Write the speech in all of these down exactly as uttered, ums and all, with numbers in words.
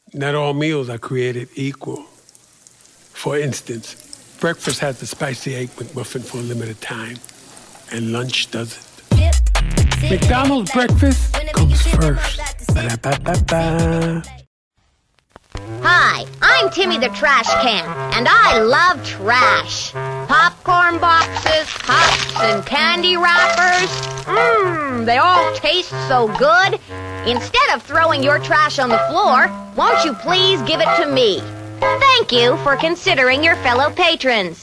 Not all meals are created equal. For instance, breakfast has the spicy egg McMuffin for a limited time, and lunch doesn't. McDonald's breakfast comes first. Ba-da-ba-ba-ba. Hi, I'm Timmy the Trash Can, and I love trash. Popcorn boxes, cups, and candy wrappers. Mmm, they all taste so good. Instead of throwing your trash on the floor, won't you please give it to me? Thank you for considering your fellow patrons.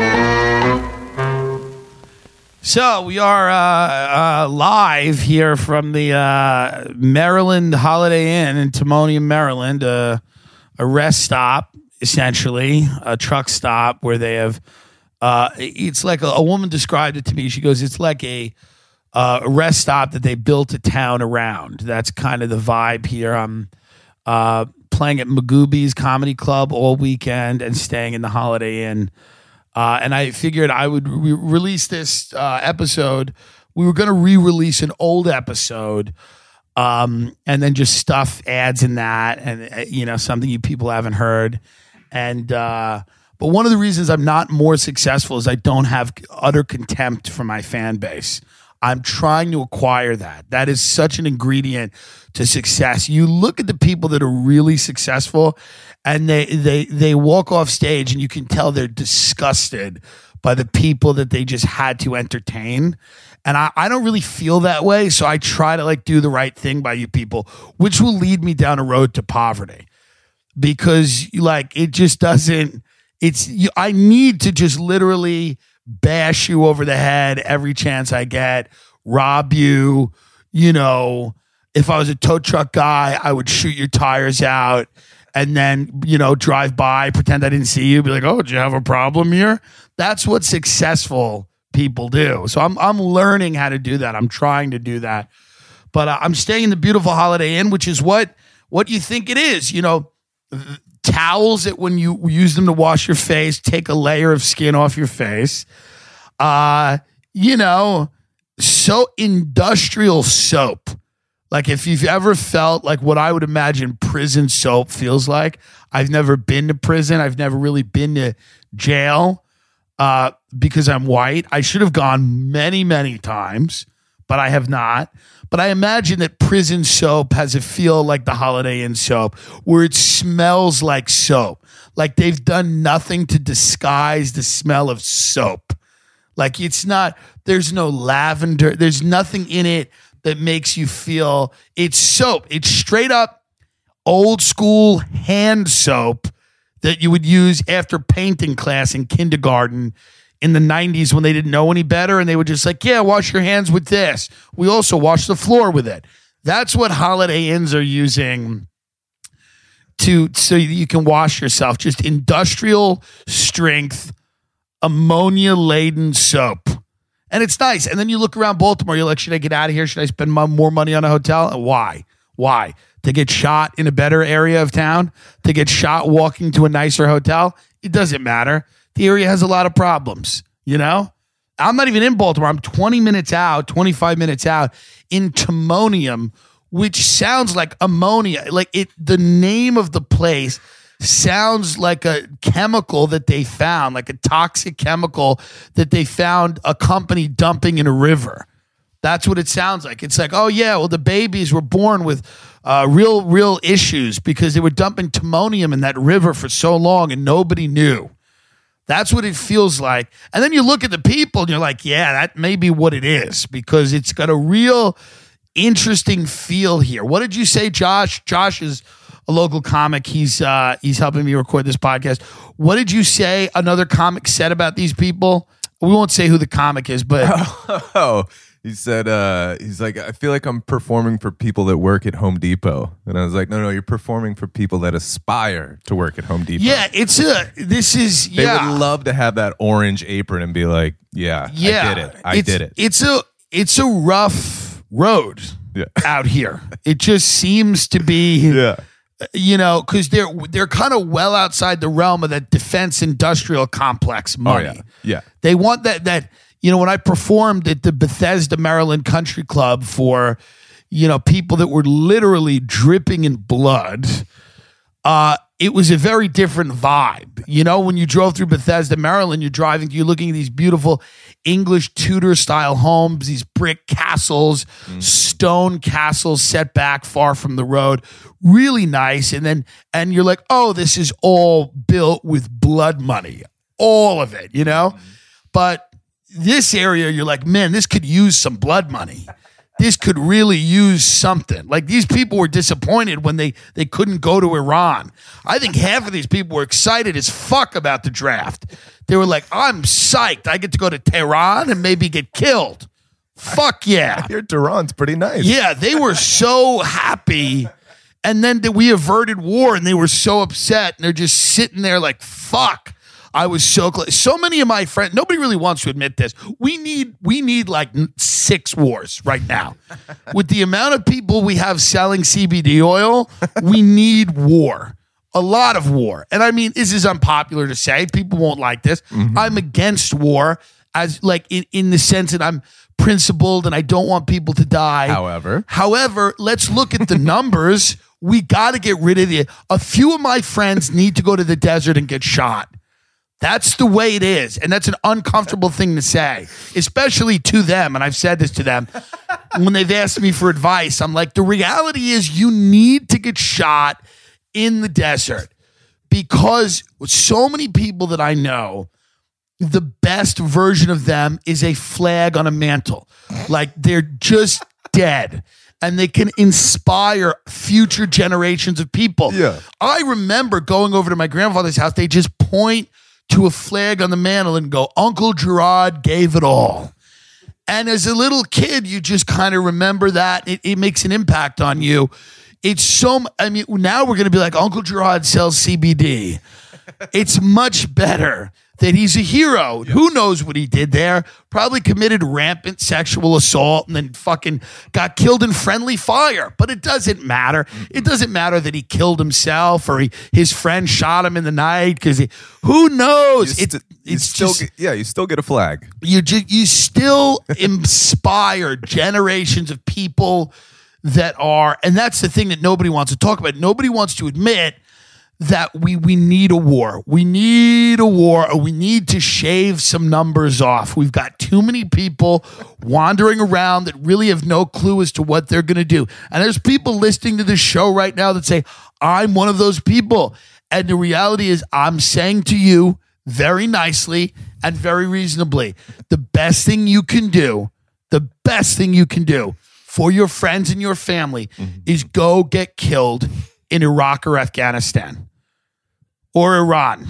So we are uh, uh, live here from the uh, Maryland Holiday Inn in Timonium, Maryland. Uh, a rest stop, essentially, a truck stop where they have. Uh, it's like a, a woman described it to me. She goes, "It's like a, uh, a rest stop that they built a town around." That's kind of the vibe here. I'm uh, playing at Magooby's Comedy Club all weekend and staying in the Holiday Inn. Uh, and I figured I would re- release this uh, episode. We were going to re-release an old episode, um, and then just stuff ads in that, and uh, you know, something you people haven't heard. And uh, but one of the reasons I'm not more successful is I don't have utter contempt for my fan base. I'm trying to acquire that. That is such an ingredient to success. You look at the people that are really successful, and they they they walk off stage, and you can tell they're disgusted by the people that they just had to entertain. And I, I don't really feel that way, so I try to like do the right thing by you people, which will lead me down a road to poverty, because like it just doesn't. It's you, I need to just literally bash you over the head every chance I get, rob you. You know, if I was a tow truck guy, I would shoot your tires out and then, you know, drive by, pretend I didn't see you, be like, "Oh, do you have a problem here?" That's what successful people do. So I'm I'm learning how to do that. I'm trying to do that. But uh, I'm staying in the beautiful Holiday Inn, which is what what you think it is. You know, towels that when you use them to wash your face, take a layer of skin off your face. Uh, you know, so industrial soap. Like if you've ever felt like what I would imagine prison soap feels like. I've never been to prison. I've never really been to jail uh, because I'm white. I should have gone many, many times, but I have not. But I imagine that prison soap has a feel like the Holiday Inn soap, where it smells like soap. Like they've done nothing to disguise the smell of soap. Like it's not, there's no lavender. There's nothing in it that makes you feel it's soap. It's straight up old school hand soap that you would use after painting class in kindergarten in the nineties when they didn't know any better, and they were just like, "Yeah, wash your hands with this. We also wash the floor with it." That's what Holiday Inns are using to so you can wash yourself. Just industrial strength, ammonia laden soap. And it's nice. And then you look around Baltimore, you're like, should I get out of here? Should I spend more money on a hotel? And why? Why? To get shot in a better area of town? To get shot walking to a nicer hotel? It doesn't matter. The area has a lot of problems, you know? I'm not even in Baltimore. I'm twenty minutes out, twenty-five minutes out in Timonium, which sounds like ammonia. Like it, the name of the place sounds like a chemical that they found, like a toxic chemical that they found a company dumping in a river. That's what it sounds like. It's like, oh yeah, well the babies were born with uh, real, real issues because they were dumping timonium in that river for so long and nobody knew. That's what it feels like. And then you look at the people and you're like, yeah, that may be what it is, because it's got a real interesting feel here. What did you say, Josh? Josh is a local comic. He's uh, he's helping me record this podcast. What did you say another comic said about these people? We won't say who the comic is, but oh, he said uh, he's like, I feel like I'm performing for people that work at Home Depot, and I was like, no, no, you're performing for people that aspire to work at Home Depot. Yeah, it's a. This is they yeah. would love to have that orange apron and be like, yeah, yeah, I did it, I it's, did it. It's a it's a rough road yeah. out here. It just seems to be. Yeah. You know, because they're they're kind of well outside the realm of that defense industrial complex money. Oh, yeah. yeah. They want that, that, you know, when I performed at the Bethesda, Maryland Country Club for, you know, people that were literally dripping in blood, uh, it was a very different vibe. You know, when you drove through Bethesda, Maryland, you're driving, you're looking at these beautiful English Tudor style homes, these brick castles, mm. stone castles set back far from the road, really nice. And then, and you're like, oh, this is all built with blood money, all of it, you know? Mm. But this area, you're like, man, this could use some blood money. This could really use something. Like, these people were disappointed when they, they couldn't go to Iran. I think half of these people were excited as fuck about the draft. They were like, I'm psyched. I get to go to Tehran and maybe get killed. Fuck yeah. I hear Tehran's pretty nice. Yeah, they were so happy. And then we averted war and they were so upset. And they're just sitting there like, fuck. I was so close. So many of my friends, nobody really wants to admit this. We need, we need like six wars right now. With the amount of people we have selling C B D oil, we need war. A lot of war. And I mean, this is unpopular to say. People won't like this. Mm-hmm. I'm against war as like in, in the sense that I'm principled and I don't want people to die. However, however, let's look at the numbers. We got to get rid of it. A few of my friends need to go to the desert and get shot. That's the way it is. And that's an uncomfortable thing to say, especially to them. And I've said this to them when they've asked me for advice. I'm like, the reality is you need to get shot in the desert because so many people that I know, the best version of them is a flag on a mantle. Like, they're just dead. And they can inspire future generations of people. Yeah. I remember going over to my grandfather's house. They just point to a flag on the mantle and go, Uncle Gerard gave it all. And as a little kid, you just kind of remember that. It, it makes an impact on you. It's so, I mean, now we're going to be like, Uncle Gerard sells C B D. It's much better that he's a hero. Who knows what he did there? Probably committed rampant sexual assault and then fucking got killed in friendly fire. But it doesn't matter. It doesn't matter that he killed himself or he, his friend shot him in the night because who knows? You It, st- you it's still just, get, yeah, you still get a flag. you ju- you still inspire generations of people that are, and that's the thing that nobody wants to talk about. Nobody wants to admit that we we need a war. We need a war, or we need to shave some numbers off. We've got too many people wandering around that really have no clue as to what they're going to do. And there's people listening to this show right now that say, I'm one of those people. And the reality is, I'm saying to you very nicely and very reasonably, the best thing you can do, the best thing you can do for your friends and your family mm-hmm. is go get killed in Iraq or Afghanistan. Or Iran.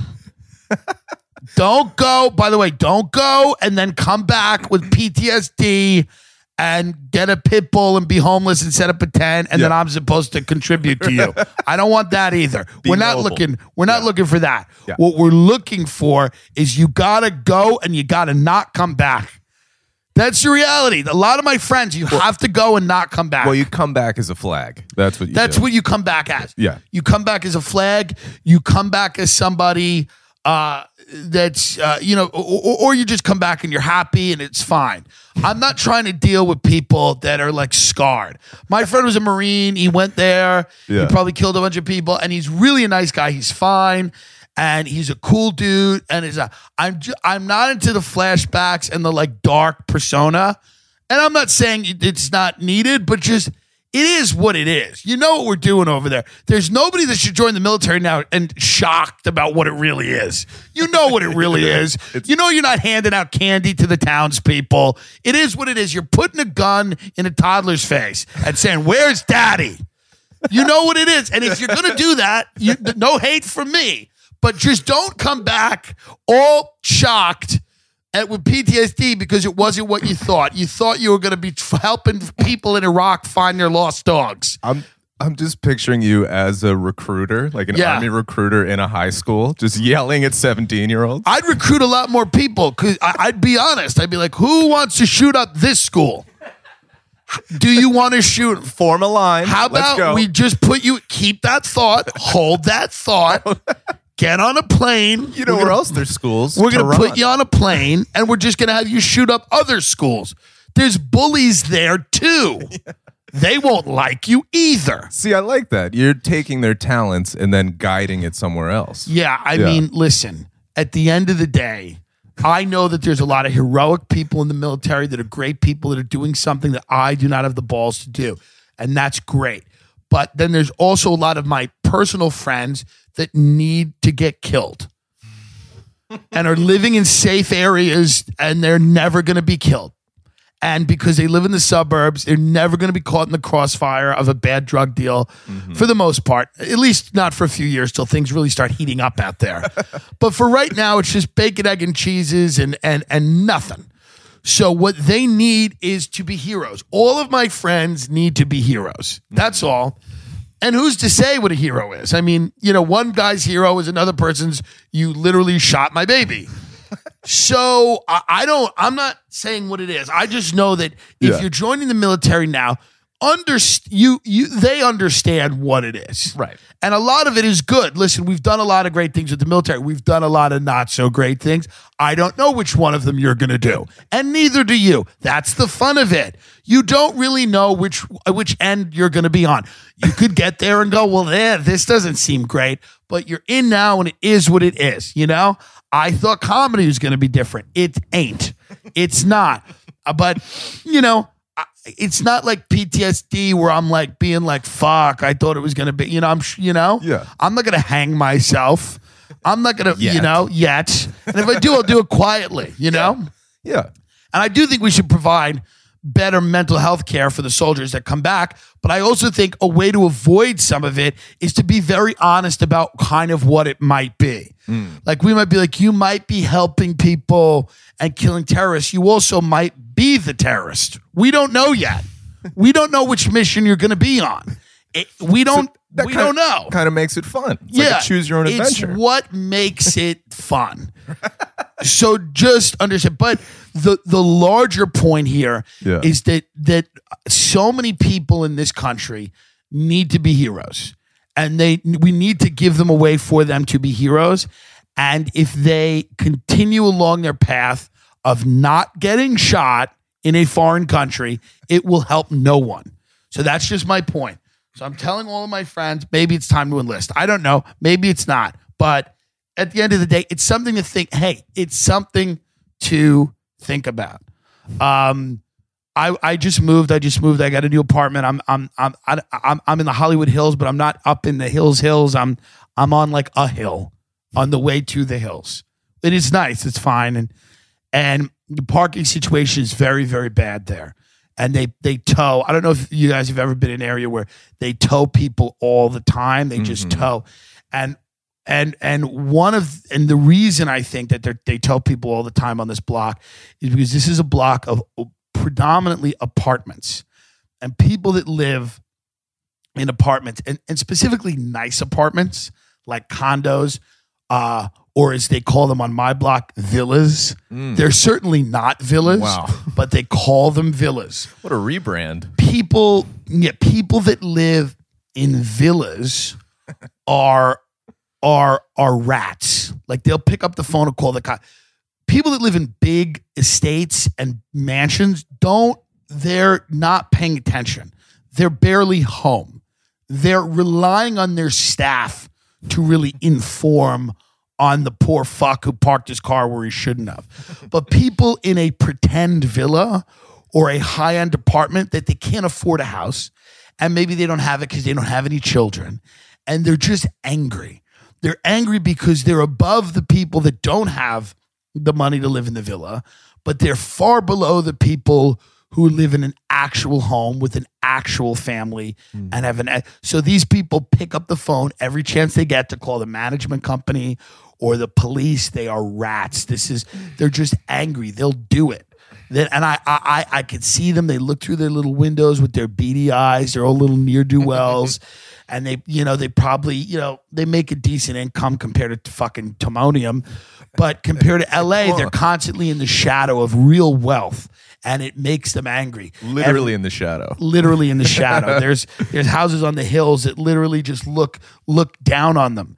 Don't go, by the way, don't go and then come back with P T S D and get a pit bull and be homeless and set up a tent and yeah. then I'm supposed to contribute to you. I don't want that either. Be we're not noble. looking, we're not yeah. looking for that. Yeah. What we're looking for is you gotta go and you gotta not come back. That's the reality. A lot of my friends, you well, have to go and not come back. Well, you come back as a flag. That's what you That's do. what you come back as. Yeah. You come back as a flag. You come back as somebody uh, that's, uh, you know, or, or you just come back and you're happy and it's fine. I'm not trying to deal with people that are like scarred. My friend was a Marine. He went there. Yeah. He probably killed a bunch of people and he's really a nice guy. He's fine. And he's a cool dude, and is a, I'm ju- I'm not into the flashbacks and the like dark persona, and I'm not saying it's not needed, but just it is what it is. You know what we're doing over there. There's nobody that should join the military now and shocked about what it really is. You know what it really is. You know you're not handing out candy to the townspeople. It is what it is. You're putting a gun in a toddler's face and saying, "Where's Daddy?" You know what it is, and if you're gonna do that, you, no hate from me. But just don't come back all shocked and with P T S D because it wasn't what you thought. You thought you were going to be helping people in Iraq find their lost dogs. I'm I'm just picturing you as a recruiter, like an yeah. army recruiter in a high school, just yelling at seventeen-year-olds. I'd recruit a lot more people because I'd be honest. I'd be like, who wants to shoot up this school? Do you want to shoot? Form a line. How about we just put you, keep that thought, hold that thought. Get on a plane. You know where else there's schools? We're going to put you on a plane, and we're just going to have you shoot up other schools. There's bullies there, too. Yeah. they won't like you either. See, I like that. You're taking their talents and then guiding it somewhere else. Yeah, I Yeah. mean, listen, at the end of the day, I know that there's a lot of heroic people in the military that are great people that are doing something that I do not have the balls to do. And that's great. But then there's also a lot of my personal friends that need to get killed and are living in safe areas and they're never going to be killed. And because they live in the suburbs, they're never going to be caught in the crossfire of a bad drug deal mm-hmm. for the most part, at least not for a few years till things really start heating up out there. But for right now, it's just bacon, egg, and cheeses and, and, and nothing. So what they need is to be heroes. All of my friends need to be heroes. That's all. And who's to say what a hero is? I mean, you know, one guy's hero is another person's, you literally shot my baby. So I, I don't, I'm not saying what it is. I just know that if Yeah. you're joining the military now, underst- you, you, they understand what it is. Right. And a lot of it is good. Listen, we've done a lot of great things with the military. We've done a lot of not so great things. I don't know which one of them you're going to do. And neither do you. That's the fun of it. You don't really know which, which end you're going to be on. You could get there and go, well, yeah, this doesn't seem great, but you're in now and it is what it is. You know, I thought comedy was going to be different. It ain't. It's not. But, you know, it's not like P T S D where I'm like being like, fuck, I thought it was going to be, you know, I'm, you know, Yeah. I'm not going to hang myself. I'm not going to, you Yet. know, yet. And if I do, I'll do it quietly, you know? Yeah. And I do think we should provide better mental health care for the soldiers that come back. But I also think a way to avoid some of it is to be very honest about kind of what it might be. Mm. Like we might be like, you might be helping people and killing terrorists. You also might be the terrorist. We don't know yet. We don't know which mission you're going to be on. It, we don't, So that we kinda, don't know. Kind of makes it fun. It's Yeah, like a choose your own adventure. It's what makes it fun. So just understand. But the the larger point here Yeah. is that that so many people in this country need to be heroes, and they we need to give them a way for them to be heroes. And if they continue along their path of not getting shot in a foreign country, it will help no one. So that's just my point. So I'm telling all of my friends, maybe it's time to enlist. I don't know. Maybe it's not. But at the end of the day, it's something to think, hey, it's something to think about. Um, I I just moved. I just moved. I got a new apartment. I'm I'm I'm I'm I'm in the Hollywood Hills, but I'm not up in the hills hills. I'm I'm on like a hill on the way to the hills. It is nice. It's fine. And and the parking situation is very, very bad there. And they they tow. I don't know if you guys have ever been in an area where they tow people all the time. They just Mm-hmm. tow. And and and one of and the reason I think that they they tow people all the time on this block is because this is a block of predominantly apartments. And people that live in apartments and, and specifically nice apartments like condos, uh, or as they call them on my block, villas. Mm. They're certainly not villas, Wow. but they call them villas. What a rebrand. People, yeah, people that live in villas are are are rats. Like they'll pick up the phone and call the cop. People that live in big estates and mansions don't. They're not paying attention. They're barely home. They're relying on their staff to really inform on the poor fuck who parked his car where he shouldn't have. But people in a pretend villa or a high-end apartment that they can't afford a house, and maybe they don't have it because they don't have any children, and they're just angry. They're angry because they're above the people that don't have the money to live in the villa, but they're far below the people who live in an actual home with an actual family mm. and have an. So these people pick up the phone every chance they get to call the management company or the police. They are rats. This is, they're just angry. They'll do it. Then, and I, I, I could see them. They look through their little windows with their beady eyes. They're all little ne'er-do-wells. And they, you know, they probably, you know, they make a decent income compared to fucking Timonium. But compared to L A, they're constantly in the shadow of real wealth. And it makes them angry. Literally Every, in the shadow. Literally in the shadow. There's there's houses on the hills that literally just look look down on them.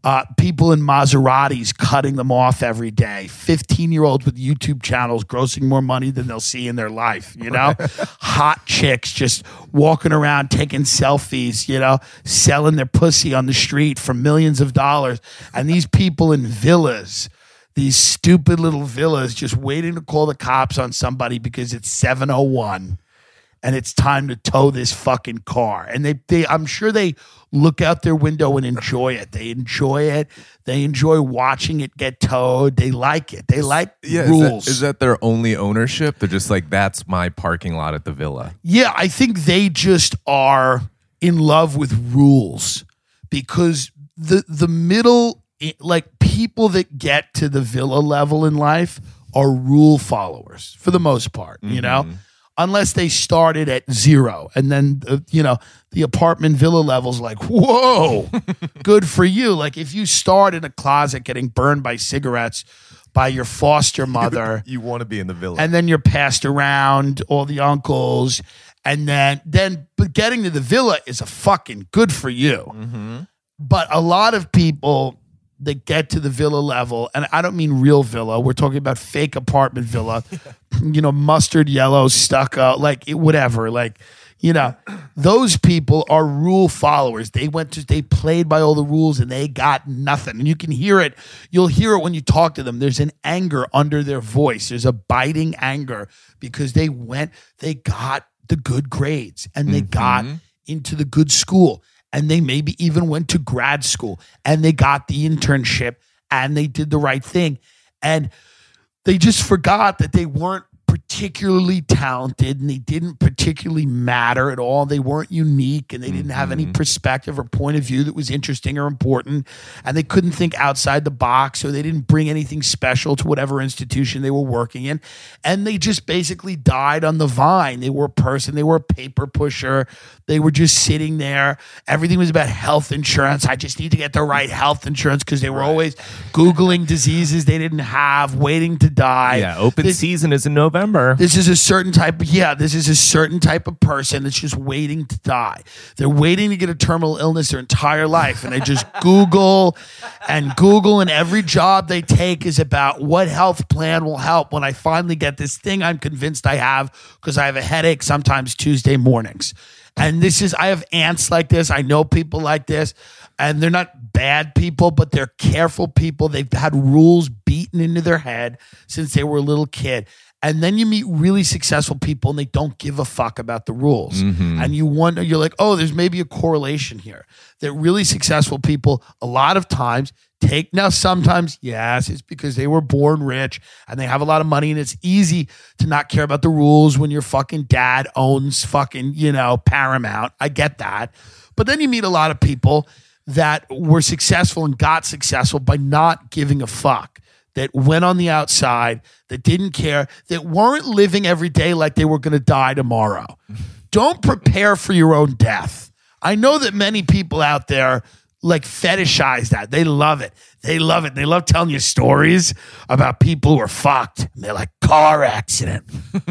Uh, people in Maseratis cutting them off every day. fifteen-year-olds with YouTube channels grossing more money than they'll see in their life, you know? Hot chicks just walking around taking selfies, you know, selling their pussy on the street for millions of dollars. And these people in villas, these stupid little villas just waiting to call the cops on somebody because it's seven oh one. And it's time to tow this fucking car. And they, they, I'm sure they look out their window and enjoy it. They enjoy it. They enjoy watching it get towed. They like it. They like yeah, rules. Is that, is that their only ownership? They're just like, that's my parking lot at the villa. Yeah, I think they just are in love with rules because the the middle, like people that get to the villa level in life are rule followers for the most part, mm-hmm. you know? Unless they started at zero. And then, uh, you know, the apartment villa level's like, whoa, good for you. Like if you start in a closet getting burned by cigarettes by your foster mother. You want to be in the villa. And then you're passed around all the uncles. And then, then but getting to the villa is a fucking good for you. Mm-hmm. But a lot of people that get to the villa level, and I don't mean real villa, we're talking about fake apartment villa, you know, mustard yellow, stucco, like it, whatever, like, you know, those people are rule followers. They went to, they played by all the rules and they got nothing. And you can hear it. You'll hear it when you talk to them. There's an anger under their voice. There's a biting anger because they went, they got the good grades and they mm-hmm. got into the good school. And they maybe even went to grad school and they got the internship and they did the right thing. And they just forgot that they weren't particularly talented and they didn't particularly matter at all. They weren't unique and they didn't have any perspective or point of view that was interesting or important. And they couldn't think outside the box, or they didn't bring anything special to whatever institution they were working in. And they just basically died on the vine. They were a person. They were a paper pusher. They were just sitting there. Everything was about health insurance. I just need to get the right health insurance because they were right. always Googling diseases they didn't have, waiting to die. Yeah, open this, season is in November. This is a certain type of, yeah, this is a certain type of person that's just waiting to die. They're waiting to get a terminal illness their entire life. And they just Google and Google, and every job they take is about what health plan will help when I finally get this thing I'm convinced I have because I have a headache sometimes Tuesday mornings. And this is, I have aunts like this. I know people like this, and they're not bad people, but they're careful people. They've had rules beaten into their head since they were a little kid. And then you meet really successful people and they don't give a fuck about the rules. Mm-hmm. And you wonder, you're like, oh, there's maybe a correlation here. That really successful people, a lot of times, take, now sometimes, yes, it's because they were born rich and they have a lot of money and it's easy to not care about the rules when your fucking dad owns fucking, you know, Paramount. I get that. But then you meet a lot of people that were successful and got successful by not giving a fuck. That went on the outside, that didn't care, that weren't living every day like they were going to die tomorrow. Don't prepare for your own death. I know that many people out there like fetishize that. They love it. They love it. They love telling you stories about people who are fucked. And they're like, car accident,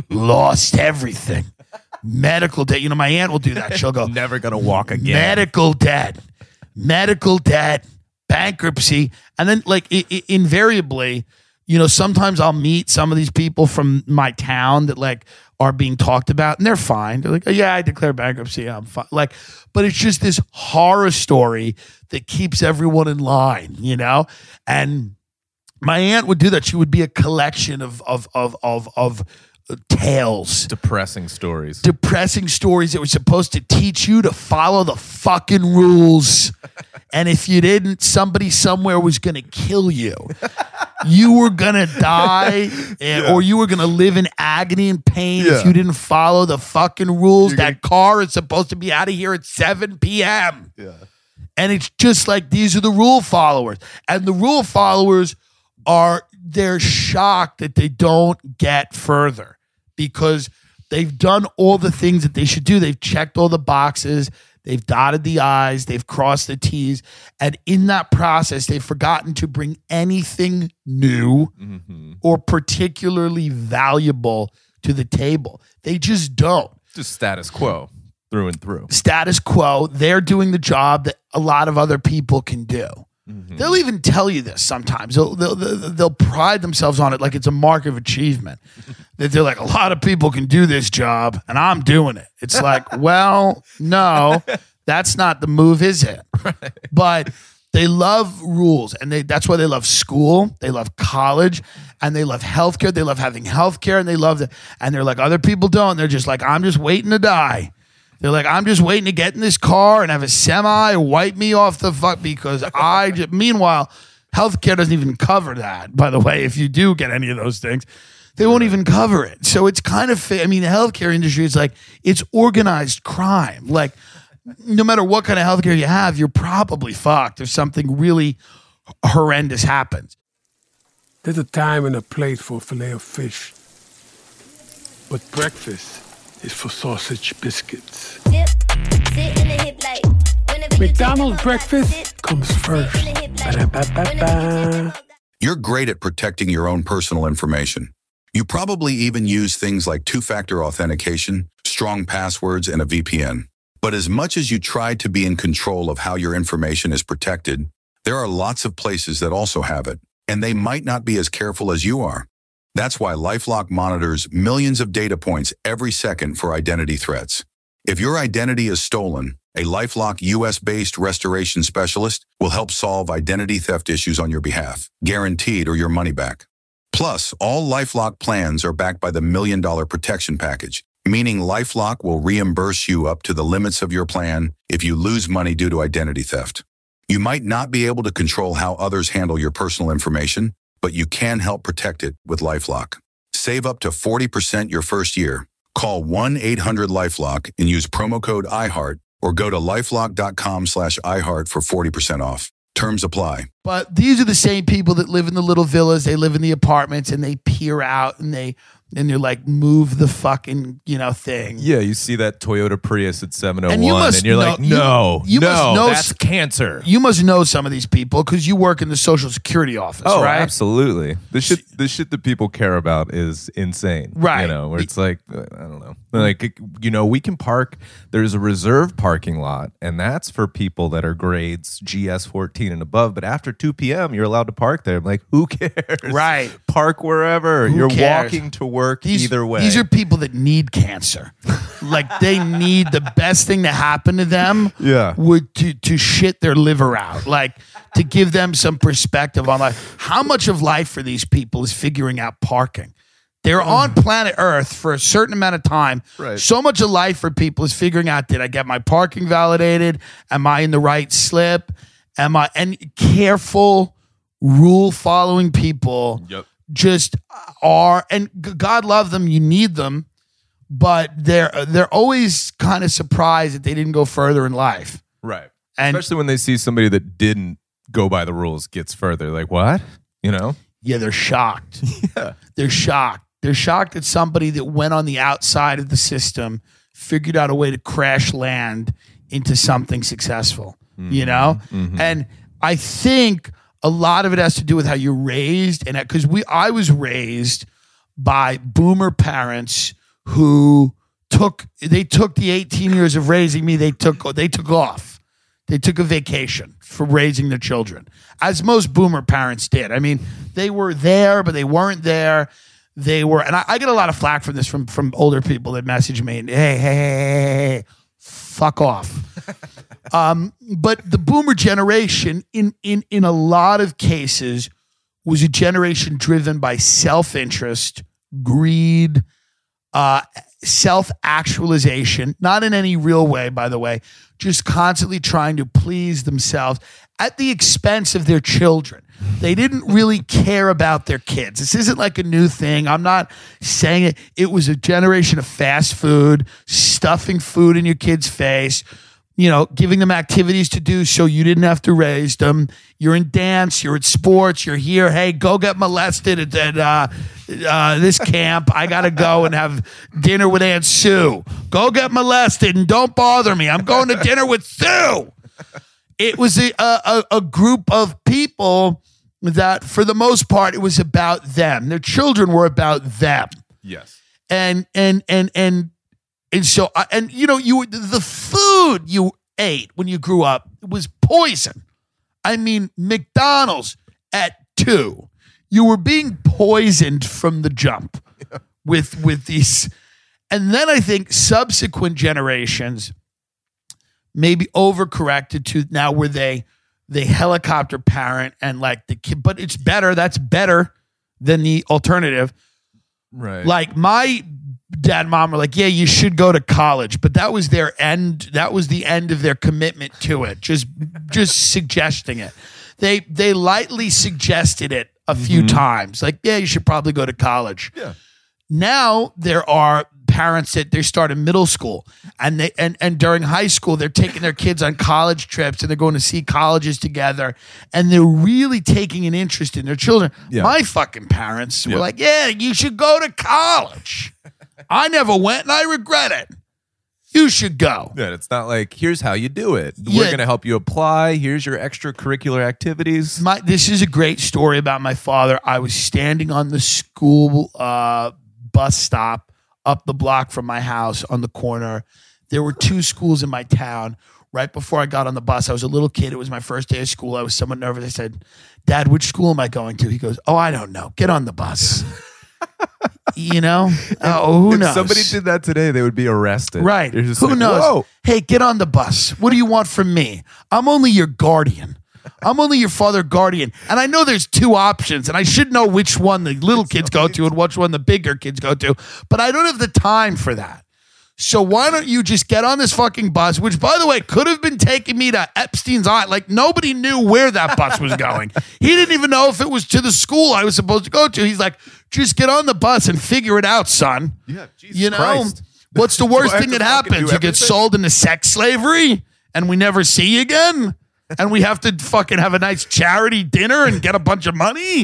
lost everything, medical debt. You know, my aunt will do that. She'll go, never going to walk again. Medical debt, medical debt. Bankruptcy. And then like I- I invariably, you know, sometimes I'll meet some of these people from my town that like are being talked about and they're fine. They're like, oh, yeah, I declare bankruptcy. I'm fine. Like, but it's just this horror story that keeps everyone in line, you know? And my aunt would do that. She would be a collection of, of, of, of, of, tales, depressing stories, depressing stories that were supposed to teach you to follow the fucking rules. And if you didn't, somebody somewhere was going to kill you. You were going to die and, yeah. or you were going to live in agony and pain yeah. if you didn't follow the fucking rules. You're that gonna... car is supposed to be out of here at seven p.m. Yeah. And it's just like, these are the rule followers. And the rule followers are, they're shocked that they don't get further. Because they've done all the things that they should do. They've checked all the boxes. They've dotted the I's. They've crossed the T's. And in that process, they've forgotten to bring anything new mm-hmm. or particularly valuable to the table. They just don't. Just status quo through and through. Status quo. They're doing the job that a lot of other people can do. Mm-hmm. They'll even tell you this sometimes. They'll, they'll, they'll pride themselves on it like it's a mark of achievement. That they're like, a lot of people can do this job, and I'm doing it. It's like, well, no, that's not the move, is it? Right. But they love rules, and they that's why they love school. They love college, and they love healthcare. They love having healthcare, and they love it. And they're like, other people don't. They're just like, I'm just waiting to die. They're like, I'm just waiting to get in this car and have a semi wipe me off the fuck because I just, meanwhile, healthcare doesn't even cover that, by the way. If you do get any of those things, they won't even cover it. So it's kind of, I mean, the healthcare industry is like, it's organized crime. Like, no matter what kind of healthcare you have, you're probably fucked if something really horrendous happens. There's a time and a place for filet of fish. But breakfast is for sausage biscuits. Dip, sit in the hip like, McDonald's breakfast comes first. Ba-da-ba-ba-ba. You're great at protecting your own personal information. You probably even use things like two-factor authentication, strong passwords, and a V P N. But as much as you try to be in control of how your information is protected, there are lots of places that also have it, and they might not be as careful as you are. That's why LifeLock monitors millions of data points every second for identity threats. If your identity is stolen, a LifeLock U S-based restoration specialist will help solve identity theft issues on your behalf, guaranteed or your money back. Plus, all LifeLock plans are backed by the Million Dollar Protection Package, meaning LifeLock will reimburse you up to the limits of your plan if you lose money due to identity theft. You might not be able to control how others handle your personal information, but you can help protect it with LifeLock. Save up to forty percent your first year. Call one eight hundred LifeLock and use promo code iHeart or go to lifelock.com slash iHeart for forty percent off. Terms apply. But these are the same people that live in the little villas, they live in the apartments, and they peer out and they and they're like, move the fucking, you know, thing. Yeah, you see that Toyota Prius at seven oh one, and, you must and you're know, like, no, you, you no, must know, that's cancer. You must know some of these people because you work in the Social Security office, oh, right? Absolutely. The shit, the shit that people care about is insane. Right. You know, where it's like, I don't know. Like, you know, we can park, there's a reserved parking lot, and that's for people that are grades G S fourteen and above, but after two p.m., you're allowed to park there. I'm like, who cares? Right. Park wherever. Who you're cares? walking to work These, either way. These are people that need cancer. Like, they need the best thing to happen to them yeah. would to, to shit their liver out. Like, to give them some perspective on life. How much of life for these people is figuring out parking? They're on planet Earth for a certain amount of time. Right. So much of life for people is figuring out, did I get my parking validated? Am I in the right slip? Am I? And careful, rule-following people Yep. just are, and God love them, you need them, but they're they're always kind of surprised that they didn't go further in life. Right. And especially when they see somebody that didn't go by the rules gets further. Like, what? You know? Yeah, they're shocked. Yeah. They're shocked. They're shocked at somebody that went on the outside of the system, figured out a way to crash land into something successful, mm-hmm. you know? Mm-hmm. And I think a lot of it has to do with how you're raised. And because we, I was raised by boomer parents who took, they took the eighteen years of raising me, they took, they took off. They took a vacation for raising their children, as most boomer parents did. I mean, they were there, but they weren't there. They were, and I, I get a lot of flack from this from, from older people that message me and, hey, hey, hey, hey, hey, fuck off. um, but the boomer generation, in, in, in a lot of cases, was a generation driven by self-interest, greed, uh, self-actualization, not in any real way, by the way, just constantly trying to please themselves at the expense of their children. They didn't really care about their kids. This isn't like a new thing. I'm not saying it. It was a generation of fast food, stuffing food in your kid's face, you know, giving them activities to do so you didn't have to raise them. You're in dance, you're at sports, you're here. Hey, go get molested at, at uh, uh, this camp. I got to go and have dinner with Aunt Sue. Go get molested and don't bother me. I'm going to dinner with Sue. It was a, a, a group of people that, for the most part, it was about them. Their children were about them. Yes. And and and and and so and you know you the food you ate when you grew up was poison. I mean, McDonald's at two. You were being poisoned from the jump yeah. with with these. And then I think subsequent generations maybe overcorrected to now where they they helicopter parent and like the kid, but it's better. That's better than the alternative. Right. Like my dad and mom were like, yeah, you should go to college. But that was their end. That was the end of their commitment to it. Just just suggesting it. They they lightly suggested it a few mm-hmm. times. Like, yeah, you should probably go to college. Yeah. Now there are parents that they start in middle school and they and, and during high school they're taking their kids on college trips and they're going to see colleges together and they're really taking an interest in their children. Yeah. My fucking parents yeah. were like, yeah, you should go to college. I never went and I regret it. You should go. Yeah, it's not like, here's how you do it. We're yeah. going to help you apply. Here's your extracurricular activities. My, this is a great story about my father. I was standing on the school uh, bus stop up the block from my house on the corner. There were two schools in my town. Right before I got on the bus, I was a little kid. It was my first day of school. I was somewhat nervous. I said, Dad, which school am I going to? He goes, oh, I don't know. Get on the bus. You know? Oh, who if knows? Somebody did that today, they would be arrested. Right. Who like, knows? Whoa. Hey, get on the bus. What do you want from me? I'm only your guardian. I'm only your father guardian. And I know there's two options, and I should know which one the little kids go to and which one the bigger kids go to, but I don't have the time for that. So why don't you just get on this fucking bus, which, by the way, could have been taking me to Epstein's Island. Like, nobody knew where that bus was going. He didn't even know if it was to the school I was supposed to go to. He's like, just get on the bus and figure it out, son. Yeah, Jesus you know, Christ. What's the worst thing that happens? You get sold into sex slavery, and we never see you again? And we have to fucking have a nice charity dinner and get a bunch of money?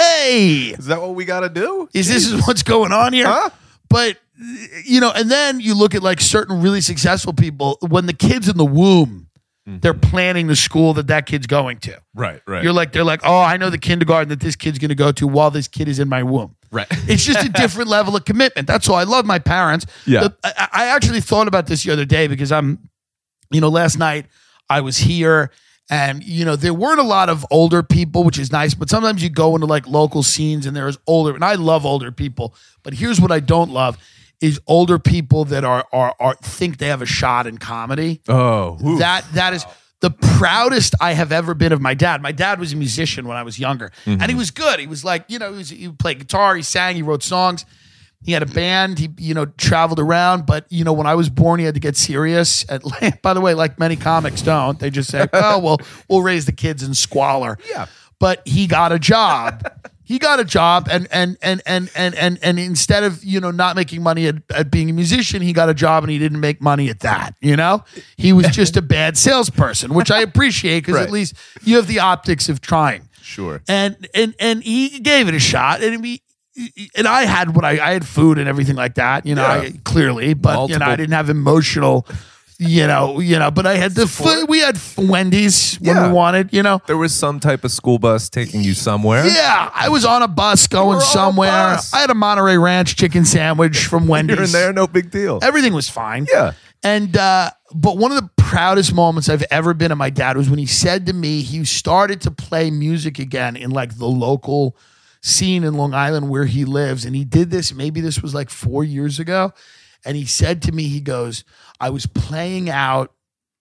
Hey. Is that what we got to do? Is Jesus. This is what's going on here? Huh? But, you know, and then you look at like certain really successful people, when the kid's in the womb, mm-hmm. they're planning the school that that kid's going to. Right, right. You're like, they're like, oh, I know the kindergarten that this kid's going to go to while this kid is in my womb. Right. It's just a different level of commitment. That's all. I love my parents. Yeah. The, I, I actually thought about this the other day because I'm, you know, last night I was here. And, you know, there weren't a lot of older people, which is nice. But sometimes you go into like local scenes and there's older. And I love older people. But here's what I don't love is older people that are are, are think they have a shot in comedy. Oh, oof. that that is the proudest I have ever been of my dad. My dad was a musician when I was younger. Mm-hmm. And he was good. He was like, you know, he, was, he played guitar. He sang. He wrote songs. He had a band. He, you know, traveled around. But, you know, when I was born, he had to get serious. At, by the way, like many comics don't. They just say, oh, well, we'll raise the kids in squalor. Yeah. But he got a job. He got a job. And and and and and and and instead of, you know, not making money at, at being a musician, he got a job and he didn't make money at that. You know, he was just a bad salesperson, which I appreciate because right. at least you have the optics of trying. Sure. And and and he gave it a shot. And we. And I had what I, I had food and everything like that, you know, yeah. I, clearly, but Multiple. you know, I didn't have emotional, you know, you know, but I had the food. We had Wendy's when yeah. we wanted, you know. There was some type of school bus taking you somewhere. Yeah, I was on a bus going somewhere. Bus. I had a Monterey Ranch chicken sandwich from Wendy's. Here and there, no big deal. Everything was fine. Yeah. And, uh, but one of the proudest moments I've ever been of my dad was when he said to me, he started to play music again in like the local scene in Long Island where he lives. And he did this, maybe this was like four years ago. And he said to me, he goes, I was playing out,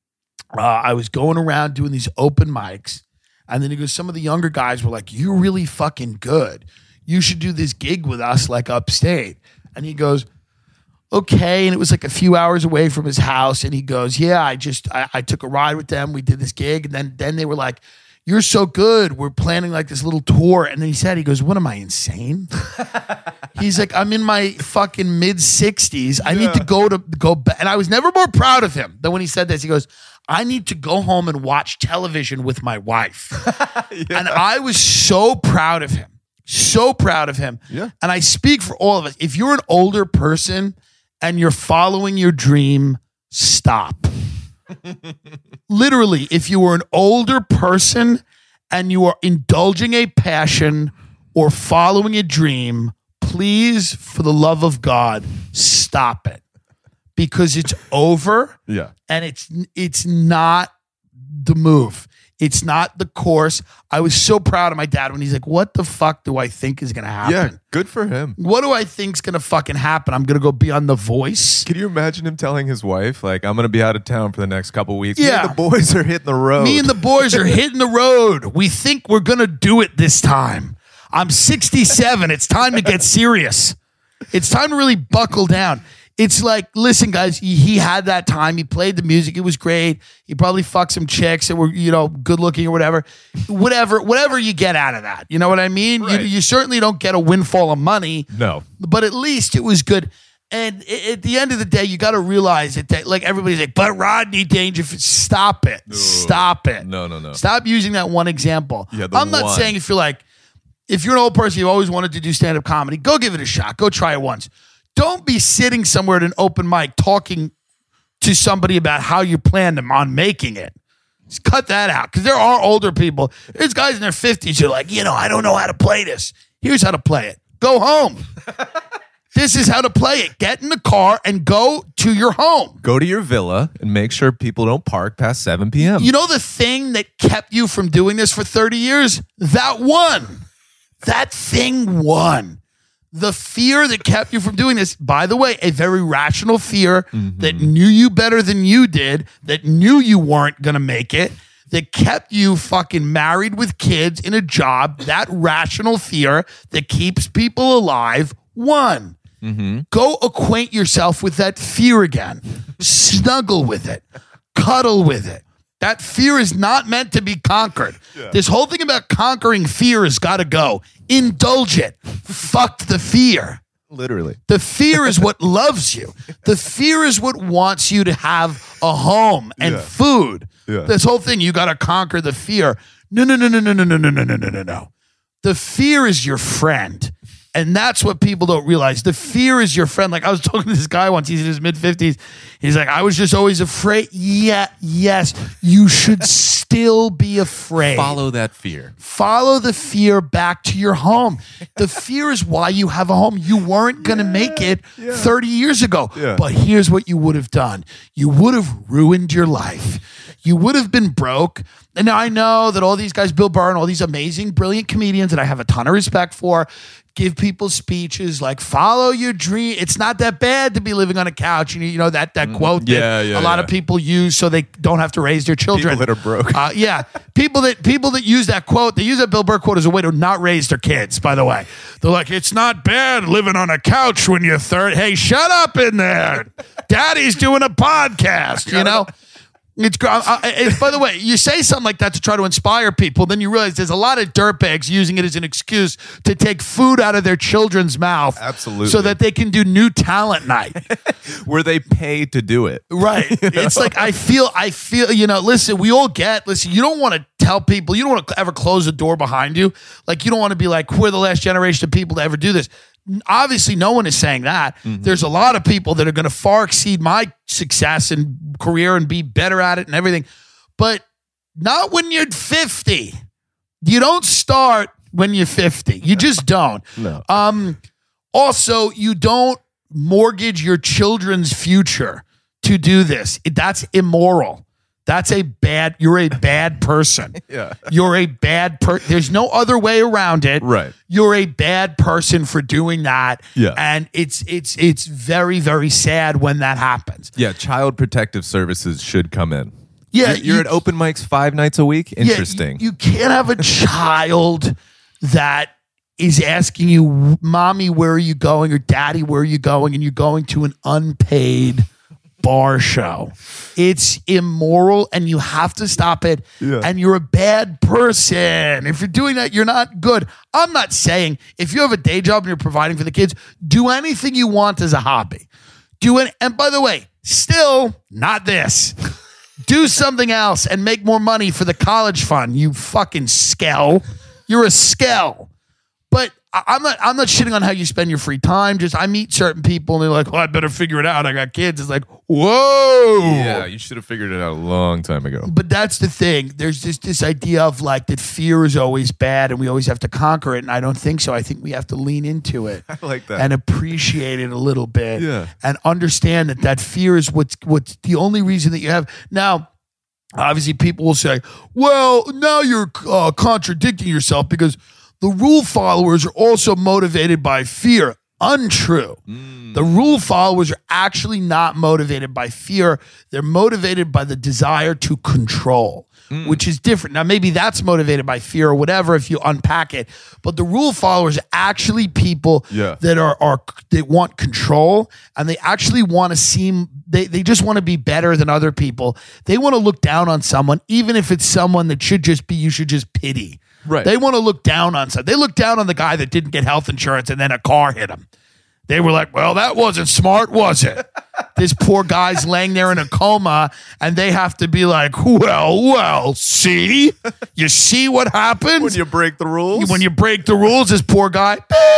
uh, I was going around doing these open mics. And then he goes, some of the younger guys were like, you're really fucking good. You should do this gig with us like upstate. And he goes, okay. And it was like a few hours away from his house. And he goes, yeah, I just, I, I took a ride with them. We did this gig. And then, then they were like, you're so good. We're planning like this little tour. And then he said, he goes, what am I, insane? He's like, I'm in my fucking mid sixties. I yeah. need to go to go back. And I was never more proud of him than when he said this. He goes, I need to go home and watch television with my wife. yeah. And I was so proud of him. So proud of him. Yeah. And I speak for all of us. If you're an older person and you're following your dream, stop. Literally, if you were an older person and you are indulging a passion or following a dream, please, for the love of God, stop it. Because it's over. Yeah. And it's it's not the move. It's not the course. I was so proud of my dad when he's like, what the fuck do I think is going to happen? Yeah, good for him. What do I think's going to fucking happen? I'm going to go be on The Voice. Can you imagine him telling his wife, like, I'm going to be out of town for the next couple weeks? Yeah. Me and the boys are hitting the road. Me and the boys are hitting the road. We think we're going to do it this time. I'm sixty-seven. It's time to get serious. It's time to really buckle down. It's like, listen, guys, he had that time. He played the music. It was great. He probably fucked some chicks that were, you know, good looking or whatever. Whatever, whatever you get out of that. You know what I mean? Right. You, you certainly don't get a windfall of money. No. But at least it was good. And at the end of the day, you got to realize that, that, like, everybody's like, but Rodney Dangerfield, stop it. No. Stop it. No, no, no. Stop using that one example. Yeah, the I'm not one. saying if you're like, if you're an old person, you've always wanted to do stand-up comedy, go give it a shot. Go try it once. Don't be sitting somewhere at an open mic talking to somebody about how you plan on making it. Just cut that out, because there are older people. There's guys in their fifties who are like, you know, I don't know how to play this. Here's how to play it. Go home. This is how to play it. Get in the car and go to your home. Go to your villa and make sure people don't park past seven p.m. You know the thing that kept you from doing this for thirty years? That one. That thing won. The fear that kept you from doing this, by the way, a very rational fear mm-hmm. that knew you better than you did, that knew you weren't going to make it, that kept you fucking married with kids in a job, that rational fear that keeps people alive, won. Mm-hmm. Go acquaint yourself with that fear again. Snuggle with it. Cuddle with it. That fear is not meant to be conquered. Yeah. This whole thing about conquering fear has got to go. Indulge it. Fuck the fear. Literally. The fear is what loves you. The fear is what wants you to have a home and yeah. food. Yeah. This whole thing, you got to conquer the fear. No, no, no, no, no, no, no, no, no, no, no, no. The fear is your friend. And that's what people don't realize. The fear is your friend. Like, I was talking to this guy once. He's in his mid-fifties. He's like, I was just always afraid. Yeah, yes. You should still be afraid. Follow that fear. Follow the fear back to your home. The fear is why you have a home. You weren't going to yeah, make it yeah. thirty years ago. Yeah. But here's what you would have done. You would have ruined your life. You would have been broke. And now I know that all these guys, Bill Burr and all these amazing, brilliant comedians that I have a ton of respect for, give people speeches like, follow your dream. It's not that bad to be living on a couch. You know, that that quote yeah, that yeah, a lot yeah. of people use so they don't have to raise their children. People that are broke. Uh, yeah. People that people that use that quote, they use that Bill Burr quote as a way to not raise their kids, by the way. They're like, it's not bad living on a couch when you're thirty. Hey, shut up in there. Daddy's doing a podcast, you know? It's, uh, it's by the way, you say something like that to try to inspire people, then you realize there's a lot of dirtbags using it as an excuse to take food out of their children's mouth. Absolutely. So that they can do new talent night. Where they pay to do it. Right. You know? It's like, I feel, I feel, you know, listen, we all get, listen, you don't want to tell people, you don't want to ever close the door behind you. Like, you don't want to be like, we're the last generation of people to ever do this. Obviously, no one is saying that. Mm-hmm. There's a lot of people that are going to far exceed my success and career and be better at it and everything. But not when you're fifty. You don't start when you're fifty. You just don't. No. Um, also, you don't mortgage your children's future to do this. That's immoral. That's a bad, you're a bad person. Yeah. You're a bad person. There's no other way around it. Right. You're a bad person for doing that. Yeah. And it's it's it's very, very sad when that happens. Yeah, Child Protective Services should come in. Yeah. You're, you're you, at open mics five nights a week? Interesting. Yeah, you, you can't have a child that is asking you, Mommy, where are you going? Or Daddy, where are you going? And you're going to an unpaid bar show. It's immoral and you have to stop it. Yeah. And you're a bad person. If you're doing that, you're not good. I'm not saying if you have a day job and you're providing for the kids, do anything you want as a hobby. Do it. And by the way, still not this. Do something else and make more money for the college fund, you fucking skell. You're a skell. But I'm not I'm not shitting on how you spend your free time. Just I meet certain people and they're like, well, I better figure it out. I got kids. It's like, whoa. Yeah, you should have figured it out a long time ago. But that's the thing. There's just this idea of like that fear is always bad and we always have to conquer it. And I don't think so. I think we have to lean into it. I like that. And appreciate it a little bit. Yeah. And understand that that fear is what's, what's the only reason that you have. Now, obviously people will say, well, now you're uh, contradicting yourself because the rule followers are also motivated by fear. Untrue. Mm. The rule followers are actually not motivated by fear. They're motivated by the desire to control, mm. which is different. Now, maybe that's motivated by fear or whatever if you unpack it. But the rule followers are actually people yeah. that are, are they want control, and they actually want to seem, they, they just want to be better than other people. They want to look down on someone, even if it's someone that should just be, you should just pity. Right. They want to look down on something. They look down on the guy that didn't get health insurance and then a car hit him. They were like, well, that wasn't smart, was it? This poor guy's laying there in a coma, and they have to be like, well, well, see? You see what happens? When you break the rules? When you break the rules, this poor guy,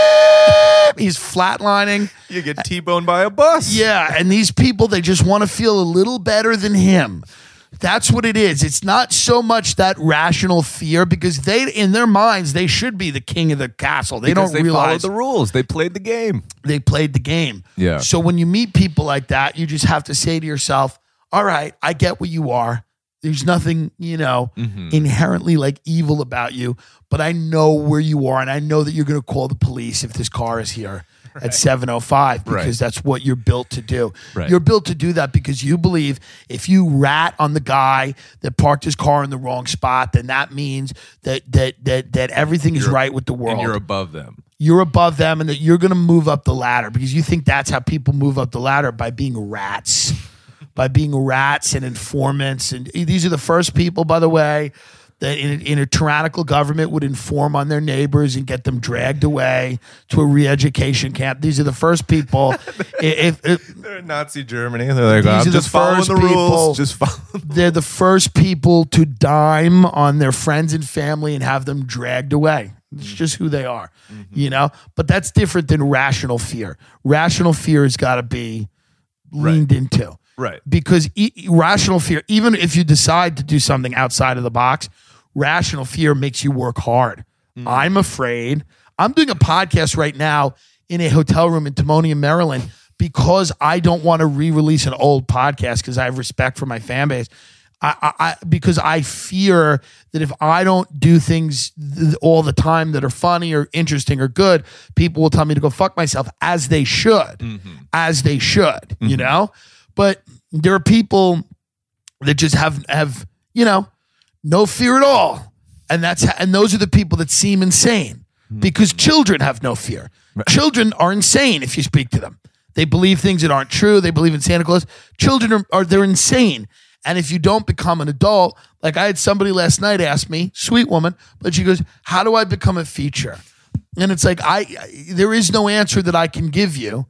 he's flatlining. You get T-boned by a bus. Yeah, and these people, they just want to feel a little better than him. That's what it is. It's not so much that rational fear, because they, in their minds, they should be the king of the castle. They because don't they realize followed the rules. They played the game. They played the game. Yeah. So when you meet people like that, you just have to say to yourself, all right, I get what you are. There's nothing, you know, mm-hmm. inherently like evil about you, but I know where you are, and I know that you're going to call the police if this car is here. Right. At seven oh five, because right. that's what you're built to do. Right. You're built to do that because you believe if you rat on the guy that parked his car in the wrong spot, then that means that that that that everything is you're, right with the world. And you're above them. You're above them, and that you're going to move up the ladder because you think that's how people move up the ladder, by being rats, by being rats and informants. And these are the first people, by the way, that in a, in a tyrannical government would inform on their neighbors and get them dragged away to a re-education camp. These are the first people. if, if They're in Nazi Germany. They're like, these I'm are just the following first the people, rules. Just follow. They're the first people to dime on their friends and family and have them dragged away. It's mm-hmm. just who they are, mm-hmm. you know? But that's different than rational fear. Rational fear has got to be leaned right. into. Right. Because e- rational fear, even if you decide to do something outside of the box, rational fear makes you work hard. Mm. I'm afraid. I'm doing a podcast right now in a hotel room in Timonium, Maryland, because I don't want to re-release an old podcast because I have respect for my fan base. I, I, I because I fear that if I don't do things th- all the time that are funny or interesting or good, people will tell me to go fuck myself, as they should, mm-hmm. as they should, mm-hmm. you know? But there are people that just have, have, you know, no fear at all. And that's and those are the people that seem insane, because children have no fear. Children are insane if you speak to them. They believe things that aren't true. They believe in Santa Claus. Children are, are they're insane. And if you don't become an adult, like I had somebody last night ask me, sweet woman, but she goes, how do I become a feature? And it's like, I, I there is no answer that I can give you.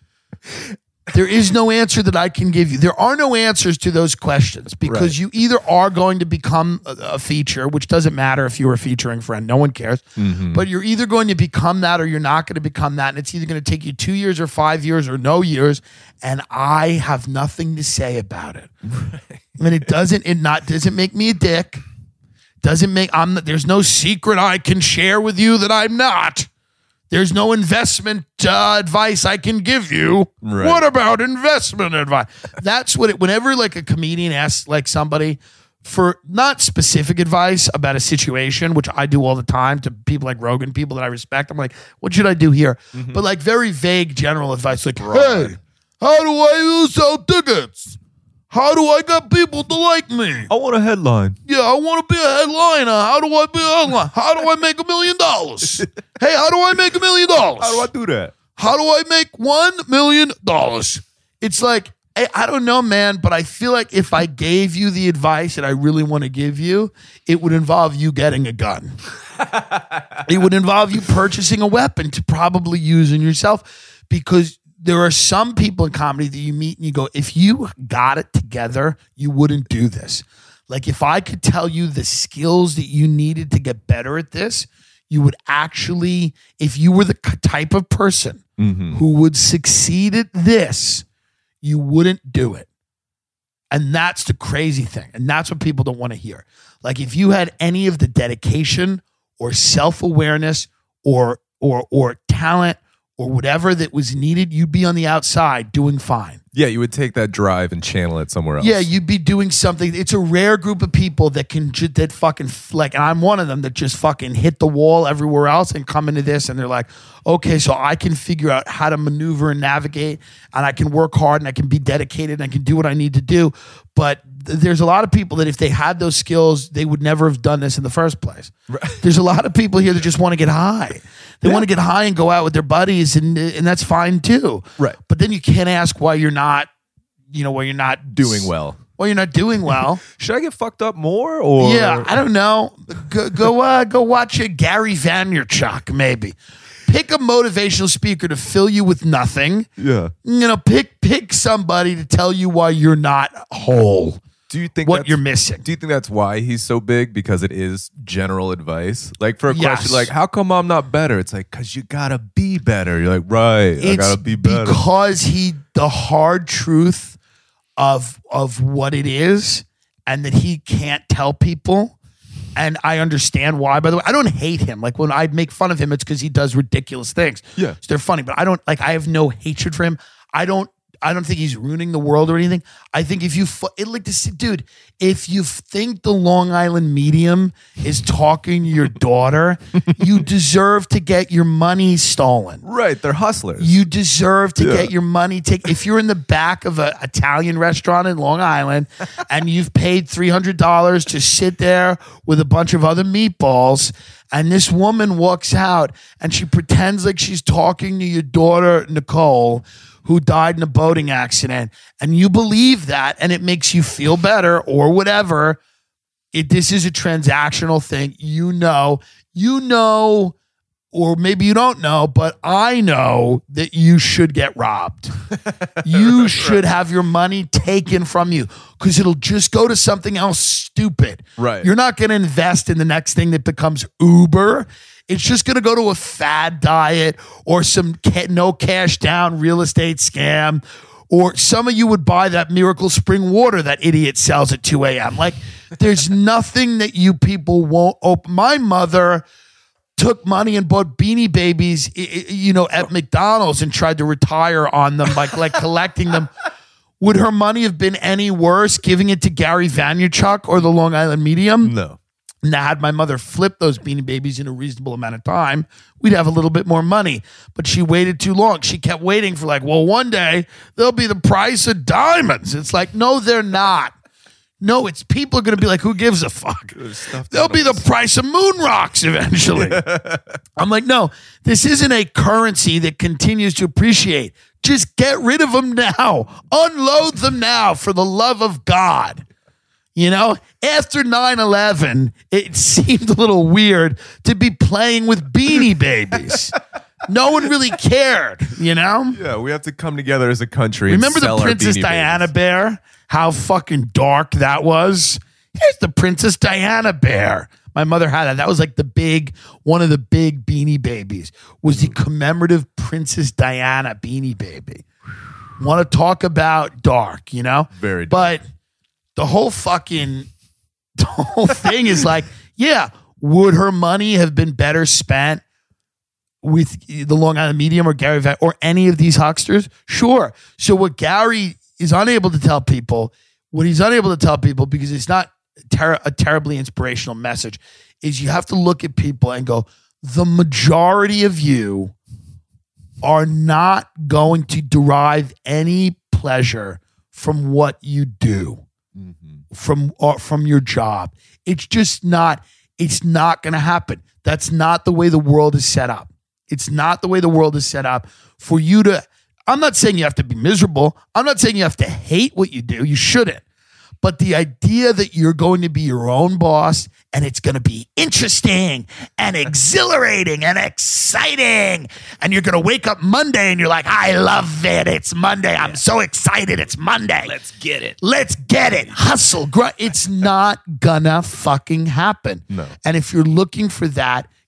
There is no answer that I can give you. There are no answers to those questions, because right. you either are going to become a, a feature, which doesn't matter if you're a featuring friend. No one cares. Mm-hmm. But you're either going to become that or you're not going to become that. And it's either going to take you two years or five years or no years. And I have nothing to say about it. Right. And it doesn't, it not, doesn't make me a dick. Doesn't make, I'm, there's no secret I can share with you that I'm not. There's no investment uh, advice I can give you. Right. What about investment advice? That's what it, whenever like a comedian asks like somebody for not specific advice about a situation, which I do all the time to people like Rogan, people that I respect, I'm like, what should I do here? Mm-hmm. But like very vague general advice, like, right. hey, how do I sell tickets? How do I get people to like me? I want a headline. Yeah, I want to be a headliner. How do I be a headliner? How do I make a million dollars? Hey, how do I make a million dollars? How do I do that? How do I make one million dollars? It's like, I, I don't know, man, but I feel like if I gave you the advice that I really want to give you, it would involve you getting a gun. It would involve you purchasing a weapon to probably use on yourself, because there are some people in comedy that you meet and you go, if you got it together, you wouldn't do this. Like if I could tell you the skills that you needed to get better at this, you would actually, if you were the type of person mm-hmm. who would succeed at this, you wouldn't do it. And that's the crazy thing. And that's what people don't want to hear. Like if you had any of the dedication or self-awareness or or or talent or whatever that was needed, you'd be on the outside doing fine. Yeah, you would take that drive and channel it somewhere else. Yeah, you'd be doing something. It's a rare group of people that can just that fucking like, and I'm one of them that just fucking hit the wall everywhere else and come into this, and they're like, okay, so I can figure out how to maneuver and navigate, and I can work hard, and I can be dedicated, and I can do what I need to do. But th- there's a lot of people that if they had those skills, they would never have done this in the first place. Right. There's a lot of people here that just want to get high. They yeah. want to get high and go out with their buddies, and and that's fine too. Right. But then you can't ask why you're not, you know, why you're not doing well. Well, you're not doing well. Should I get fucked up more? Or yeah, I don't know. Go go, uh, go watch a Gary Vaynerchuk, maybe. Pick a motivational speaker to fill you with nothing. Yeah. You know, pick pick somebody to tell you why you're not whole. Do you think what you're missing? Do you think that's why he's so big? Because it is general advice. Like for a Yes. question like, how come I'm not better? It's like, because you gotta be better. You're like, right, I It's gotta be better. because he the hard truth of of what it is, and that he can't tell people. And I understand why, by the way. I don't hate him. Like when I make fun of him, it's because he does ridiculous things. Yeah. So they're funny, but I don't like I have no hatred for him. I don't I don't think he's ruining the world or anything. I think if you fu- it like this dude, if you think the Long Island Medium is talking to your daughter, you deserve to get your money stolen. Right, they're hustlers. You deserve to Yeah. get your money taken. If you're in the back of an Italian restaurant in Long Island and you've paid three hundred dollars to sit there with a bunch of other meatballs, and this woman walks out and she pretends like she's talking to your daughter, Nicole, who died in a boating accident, and you believe that, and it makes you feel better or whatever, it, this is a transactional thing. You know, you know, or maybe you don't know, but I know that you should get robbed. You should have your money taken from you because it'll just go to something else stupid. Right. You're not going to invest in the next thing that becomes Uber. It's just going to go to a fad diet or some ca- no cash down real estate scam. Or some of you would buy that Miracle Spring Water that idiot sells at two a.m. Like, there's nothing that you people won't open. My mother took money and bought Beanie Babies, you know, at McDonald's and tried to retire on them, like, like collecting them. Would her money have been any worse giving it to Gary Vaynerchuk or the Long Island Medium? No. Now, had my mother flipped those Beanie Babies in a reasonable amount of time, we'd have a little bit more money. But she waited too long. She kept waiting for like, well, one day they'll be the price of diamonds. It's like, no, they're not. No, it's people are going to be like, who gives a fuck? They'll be the price of moon rocks eventually. I'm like, no, this isn't a currency that continues to appreciate. Just get rid of them now. Unload them now for the love of God. You know, after nine eleven, it seemed a little weird to be playing with Beanie Babies. No one really cared, you know? Yeah, we have to come together as a country. Remember and sell the our Princess Beanie Diana Babies. bear? How fucking dark that was? Here's the Princess Diana bear. My mother had that. That was like the big, one of the big Beanie Babies was the commemorative Princess Diana Beanie Baby. Want to talk about dark, you know? Very dark. But the whole fucking, the whole thing is like, yeah, would her money have been better spent with the Long Island Medium or Gary Vaynerchuk or any of these hucksters? Sure. So what Gary is unable to tell people, what he's unable to tell people because it's not ter- a terribly inspirational message, is you have to look at people and go, the majority of you are not going to derive any pleasure from what you do. Mm-hmm. From or from your job. It's just not, it's not going to happen. That's not the way the world is set up. It's not the way the world is set up for you to, I'm not saying you have to be miserable. I'm not saying you have to hate what you do. You shouldn't. But the idea that you're going to be your own boss and it's going to be interesting and exhilarating and exciting, and you're going to wake up Monday and you're like, I love it. It's Monday. I'm so excited. It's Monday. Let's get it. Let's get it. Hustle. Grunt. It's not gonna fucking happen. No. And if you're looking for that,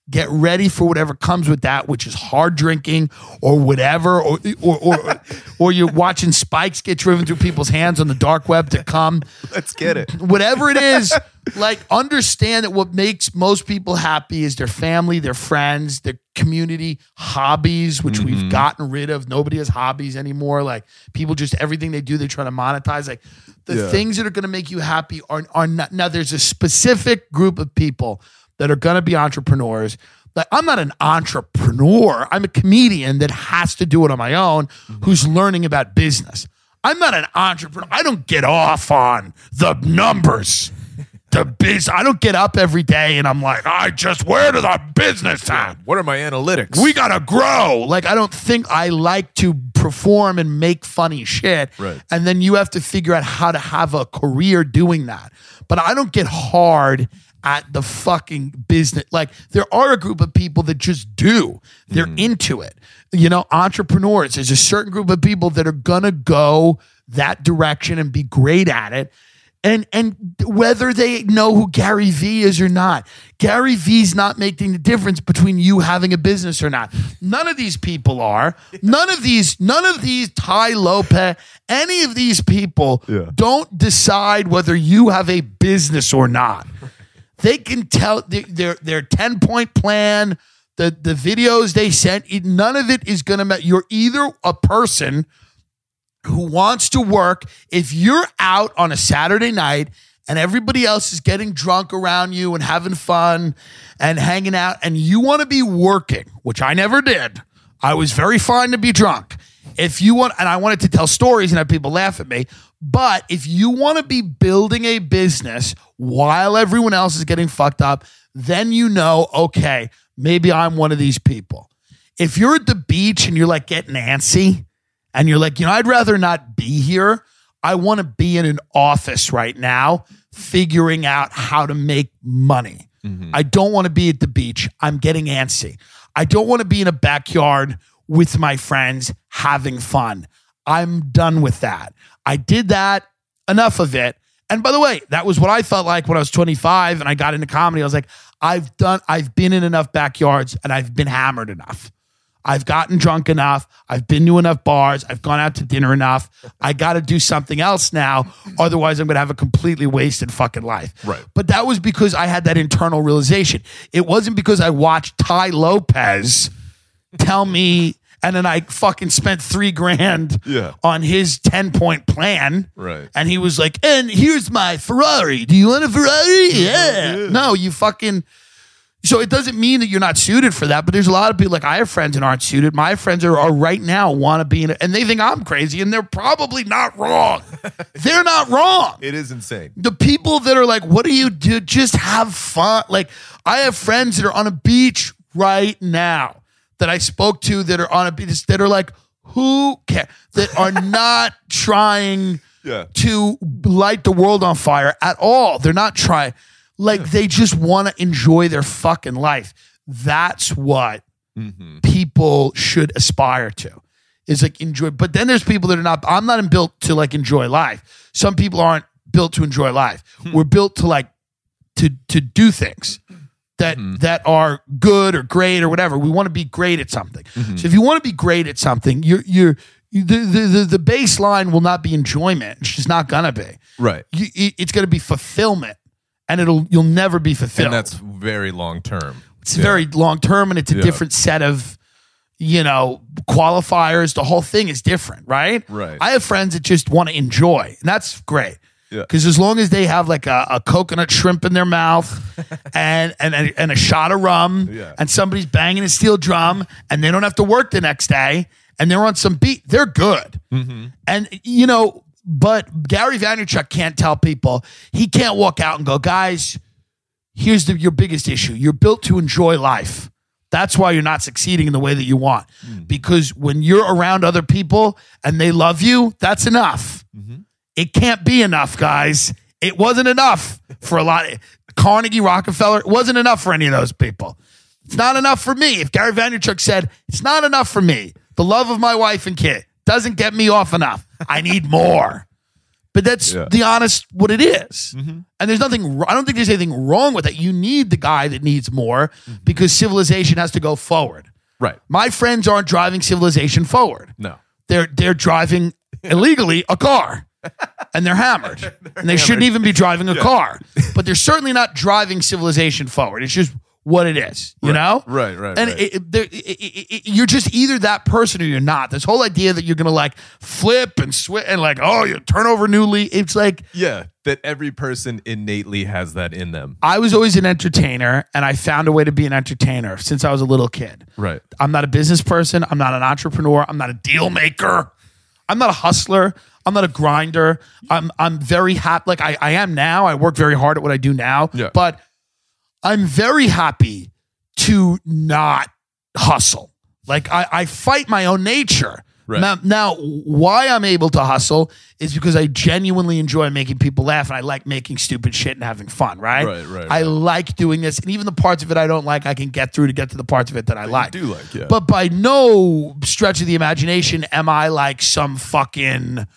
get ready for whatever comes with that, which is hard drinking or whatever, or or or, or you're watching spikes get driven through people's hands on the dark web to come. Let's get it. Whatever it is, like understand that what makes most people happy is their family, their friends, their community, hobbies, which mm-hmm. we've gotten rid of. Nobody has hobbies anymore. Like people just, everything they do, they try to monetize. Like the yeah. things that are going to make you happy are, are not. Now there's a specific group of people that are going to be entrepreneurs. Like I'm not an entrepreneur. I'm a comedian that has to do it on my own, mm-hmm. who's learning about business. I'm not an entrepreneur. I don't get off on the numbers. The biz. I don't get up every day and I'm like, I just, where to the business at? What are my analytics? We got to grow. Like, I don't think I like to perform and make funny shit. Right. And then you have to figure out how to have a career doing that. But I don't get hard at the fucking business. Like there are a group of people that just do. They're mm. into it. You know, entrepreneurs. There's a certain group of people that are gonna go that direction and be great at it. And and whether they know who Gary Vee is or not, Gary Vee's not making the difference between you having a business or not. None of these people are. None of these, none of these Tai Lopez, any of these people yeah. don't decide whether you have a business or not. They can tell their their ten point plan, the the videos they sent. None of it is gonna matter. You're either a person who wants to work. If you're out on a Saturday night and everybody else is getting drunk around you and having fun and hanging out, and you want to be working, which I never did. I was very fine to be drunk. If you want, and I wanted to tell stories and have people laugh at me. But if you want to be building a business while everyone else is getting fucked up, then you know, okay, maybe I'm one of these people. If you're at the beach and you're like getting antsy and you're like, you know, I'd rather not be here. I want to be in an office right now figuring out how to make money. Mm-hmm. I don't want to be at the beach. I'm getting antsy. I don't want to be in a backyard with my friends having fun. I'm done with that. I did that, enough of it. And by the way, that was what I felt like when I was twenty-five and I got into comedy. I was like, I've done, I've been in enough backyards and I've been hammered enough. I've gotten drunk enough. I've been to enough bars. I've gone out to dinner enough. I got to do something else now. Otherwise, I'm going to have a completely wasted fucking life. Right. But that was because I had that internal realization. It wasn't because I watched Tai Lopez tell me, and then I fucking spent three grand yeah. on his ten point plan. Right. And he was like, and here's my Ferrari. Do you want a Ferrari? Yeah. yeah. No, you fucking... So it doesn't mean that you're not suited for that, but there's a lot of people, like I have friends that aren't suited. My friends are, are right now want to be in it, and they think I'm crazy, and they're probably not wrong. They're not wrong. It is insane. The people that are like, what do you do? Just have fun. Like I have friends that are on a beach right now that I spoke to that are on a beach that are like, who cares? That are not trying yeah. to light the world on fire at all. They're not trying. Like they just want to enjoy their fucking life. That's what mm-hmm. people should aspire to, is like enjoy. But then there's people that are not, I'm not built to like enjoy life. Some people aren't built to enjoy life. We're built to like, to, to do things that, mm-hmm. that are good or great or whatever. We want to be great at something. Mm-hmm. So if you want to be great at something, you're, you're, the, the, the, the baseline will not be enjoyment. It's just not gonna be. Right. You, it's going to be fulfillment. And it'll you'll never be fulfilled. And that's very long term. It's yeah. very long term, and it's a yeah. different set of, you know, qualifiers. The whole thing is different, right? Right. I have friends that just want to enjoy, and that's great. Yeah. Because as long as they have like a, a coconut shrimp in their mouth and and a, and a shot of rum, yeah. and somebody's banging a steel drum, and they don't have to work the next day, and they're on some beat, they're good. Mm-hmm. And you know. But Gary Vaynerchuk can't tell people, he can't walk out and go, guys, here's the, your biggest issue. You're built to enjoy life. That's why you're not succeeding in the way that you want. Mm. Because when you're around other people and they love you, that's enough. Mm-hmm. It can't be enough, guys. It wasn't enough for a lot. Of, Carnegie, Rockefeller, it wasn't enough for any of those people. It's not enough for me. If Gary Vaynerchuk said, it's not enough for me, the love of my wife and kid doesn't get me off enough. I need more. But that's Yeah. the honest what it is. Mm-hmm. And there's nothing, I don't think there's anything wrong with that. You need the guy that needs more Mm-hmm. because civilization has to go forward. Right. My friends aren't driving civilization forward. No. They're they're driving illegally a car. And they're hammered. and they shouldn't even be driving a car. But they're certainly not driving civilization forward. It's just what it is, you Right. know? Right, right, And right. It, it, there- it, it, it, you're just either that person or you're not. This whole idea that you're going to like flip and switch and like, oh, you turn over new leaf. It's like, Yeah, that every person innately has that in them. I was always an entertainer and I found a way to be an entertainer since I was a little kid. Right. I'm not a business person. I'm not an entrepreneur. I'm not a deal maker. I'm not a hustler. I'm not a grinder. I'm I'm very happy. Like I, I am now. I work very hard at what I do now. Yeah. But I'm very happy to not hustle. Like I, I fight my own nature. Right. Now, now, why I'm able to hustle is because I genuinely enjoy making people laugh and I like making stupid shit and having fun, right? Right, right, I right. like doing this. And even the parts of it I don't like, I can get through to get to the parts of it that I like. do like, yeah. But by no stretch of the imagination am I like some fucking...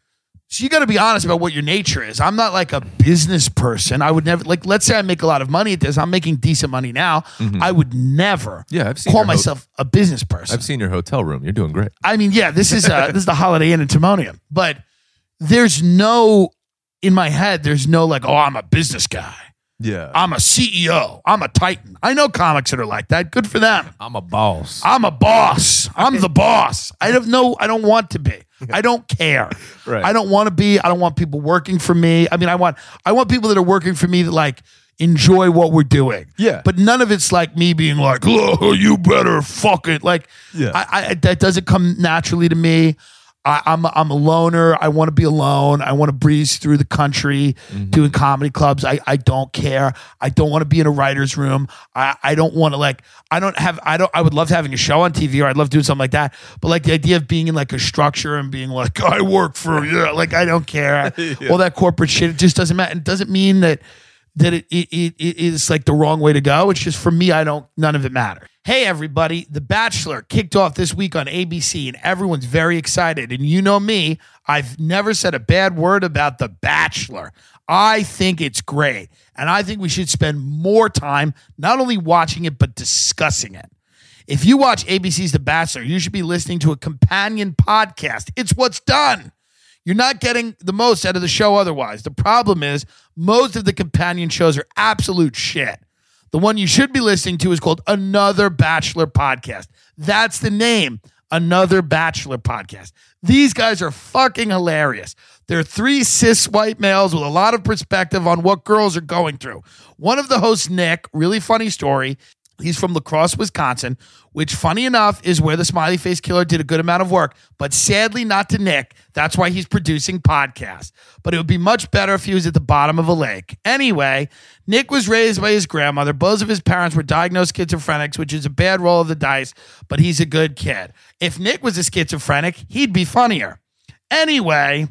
So you got to be honest about what your nature is. I'm not like a business person. I would never, like, let's say I make a lot of money at this. I'm making decent money now. I would never Mm-hmm. Yeah, I've seen call your ho- myself a business person. I've seen your hotel room. You're doing great. I mean, yeah, this is uh, this is the Holiday Inn in Timonium. But there's no, in my head, there's no like, oh, I'm a business guy. Yeah. I'm a C E O. I'm a titan. I know comics that are like that. Good for them. I'm a boss. I'm a boss. I'm the boss. I don't know. I don't want to be. I don't care. Right. I don't want to be. I don't want people working for me. I mean, I want I want people that are working for me that like enjoy what we're doing. Yeah. But none of it's like me being like, oh, you better fuck it. Like, Yeah. I, I that doesn't come naturally to me. I, I'm a, I'm a loner. I want to be alone. I want to breeze through the country Mm-hmm. doing comedy clubs. I, I don't care. I don't want to be in a writer's room. I, I don't want to like, I don't have, I don't, I would love having a show on T V or I'd love doing something like that. But like the idea of being in like a structure and being like, I work for, yeah, like I don't care. All that corporate shit, it just doesn't matter. It doesn't mean that that it, it, it, it is like the wrong way to go. It's just for me, I don't, none of it matters. Hey, everybody, The Bachelor kicked off this week on A B C and everyone's very excited. And you know me, I've never said a bad word about The Bachelor. I think it's great. And I think we should spend more time not only watching it, but discussing it. If you watch A B C's The Bachelor, you should be listening to a companion podcast. It's what's done. You're not getting the most out of the show otherwise. The problem is most of the companion shows are absolute shit. The one you should be listening to is called Another Bachelor Podcast. That's the name, Another Bachelor Podcast. These guys are fucking hilarious. They're three cis white males with a lot of perspective on what girls are going through. One of the hosts, Nick, really funny story. He's from La Crosse, Wisconsin, which, funny enough, is where the Smiley Face Killer did a good amount of work, but sadly not to Nick. That's why he's producing podcasts. But it would be much better if he was at the bottom of a lake. Anyway, Nick was raised by his grandmother. Both of his parents were diagnosed schizophrenics, which is a bad roll of the dice, but he's a good kid. If Nick was a schizophrenic, he'd be funnier. Anyway,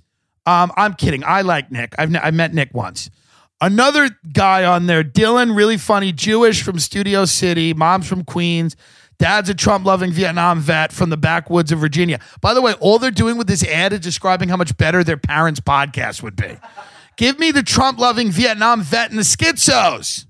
um, I'm kidding. I like Nick. I've I met Nick once. Another guy on there, Dylan, really funny, Jewish from Studio City, mom's from Queens, dad's a Trump-loving Vietnam vet from the backwoods of Virginia. By the way, all they're doing with this ad is describing how much better their parents' podcast would be. Give me the Trump-loving Vietnam vet and the schizos.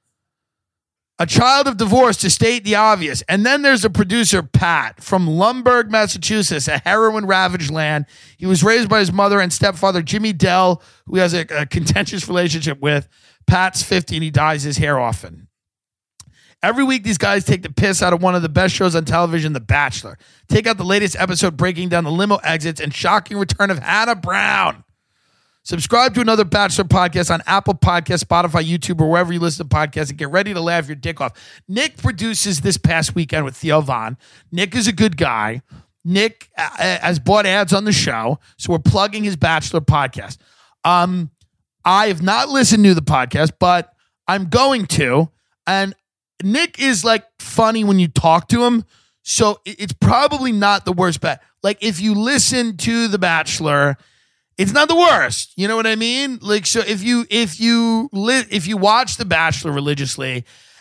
A child of divorce, to state the obvious. And then there's a producer, Pat, from Lumberg, Massachusetts, a heroin-ravaged land. He was raised by his mother and stepfather, Jimmy Dell, who he has a, a contentious relationship with. Pat's fifty and he dyes his hair often. Every week, these guys take the piss out of one of the best shows on television, The Bachelor. Take out the latest episode breaking down the limo exits and shocking return of Hannah Brown. Subscribe to Another Bachelor Podcast on Apple Podcasts, Spotify, YouTube, or wherever you listen to podcasts and get ready to laugh your dick off. Nick produces this past weekend with Theo Von. Nick is a good guy. Nick uh, has bought ads on the show, so we're plugging his Bachelor Podcast. Um, I have not listened to the podcast, but I'm going to. And Nick is like funny when you talk to him, so it's probably not the worst bet. Like if you listen to The Bachelor, it's not the worst. You know what I mean? Like, so if you if you li- if you watch The Bachelor religiously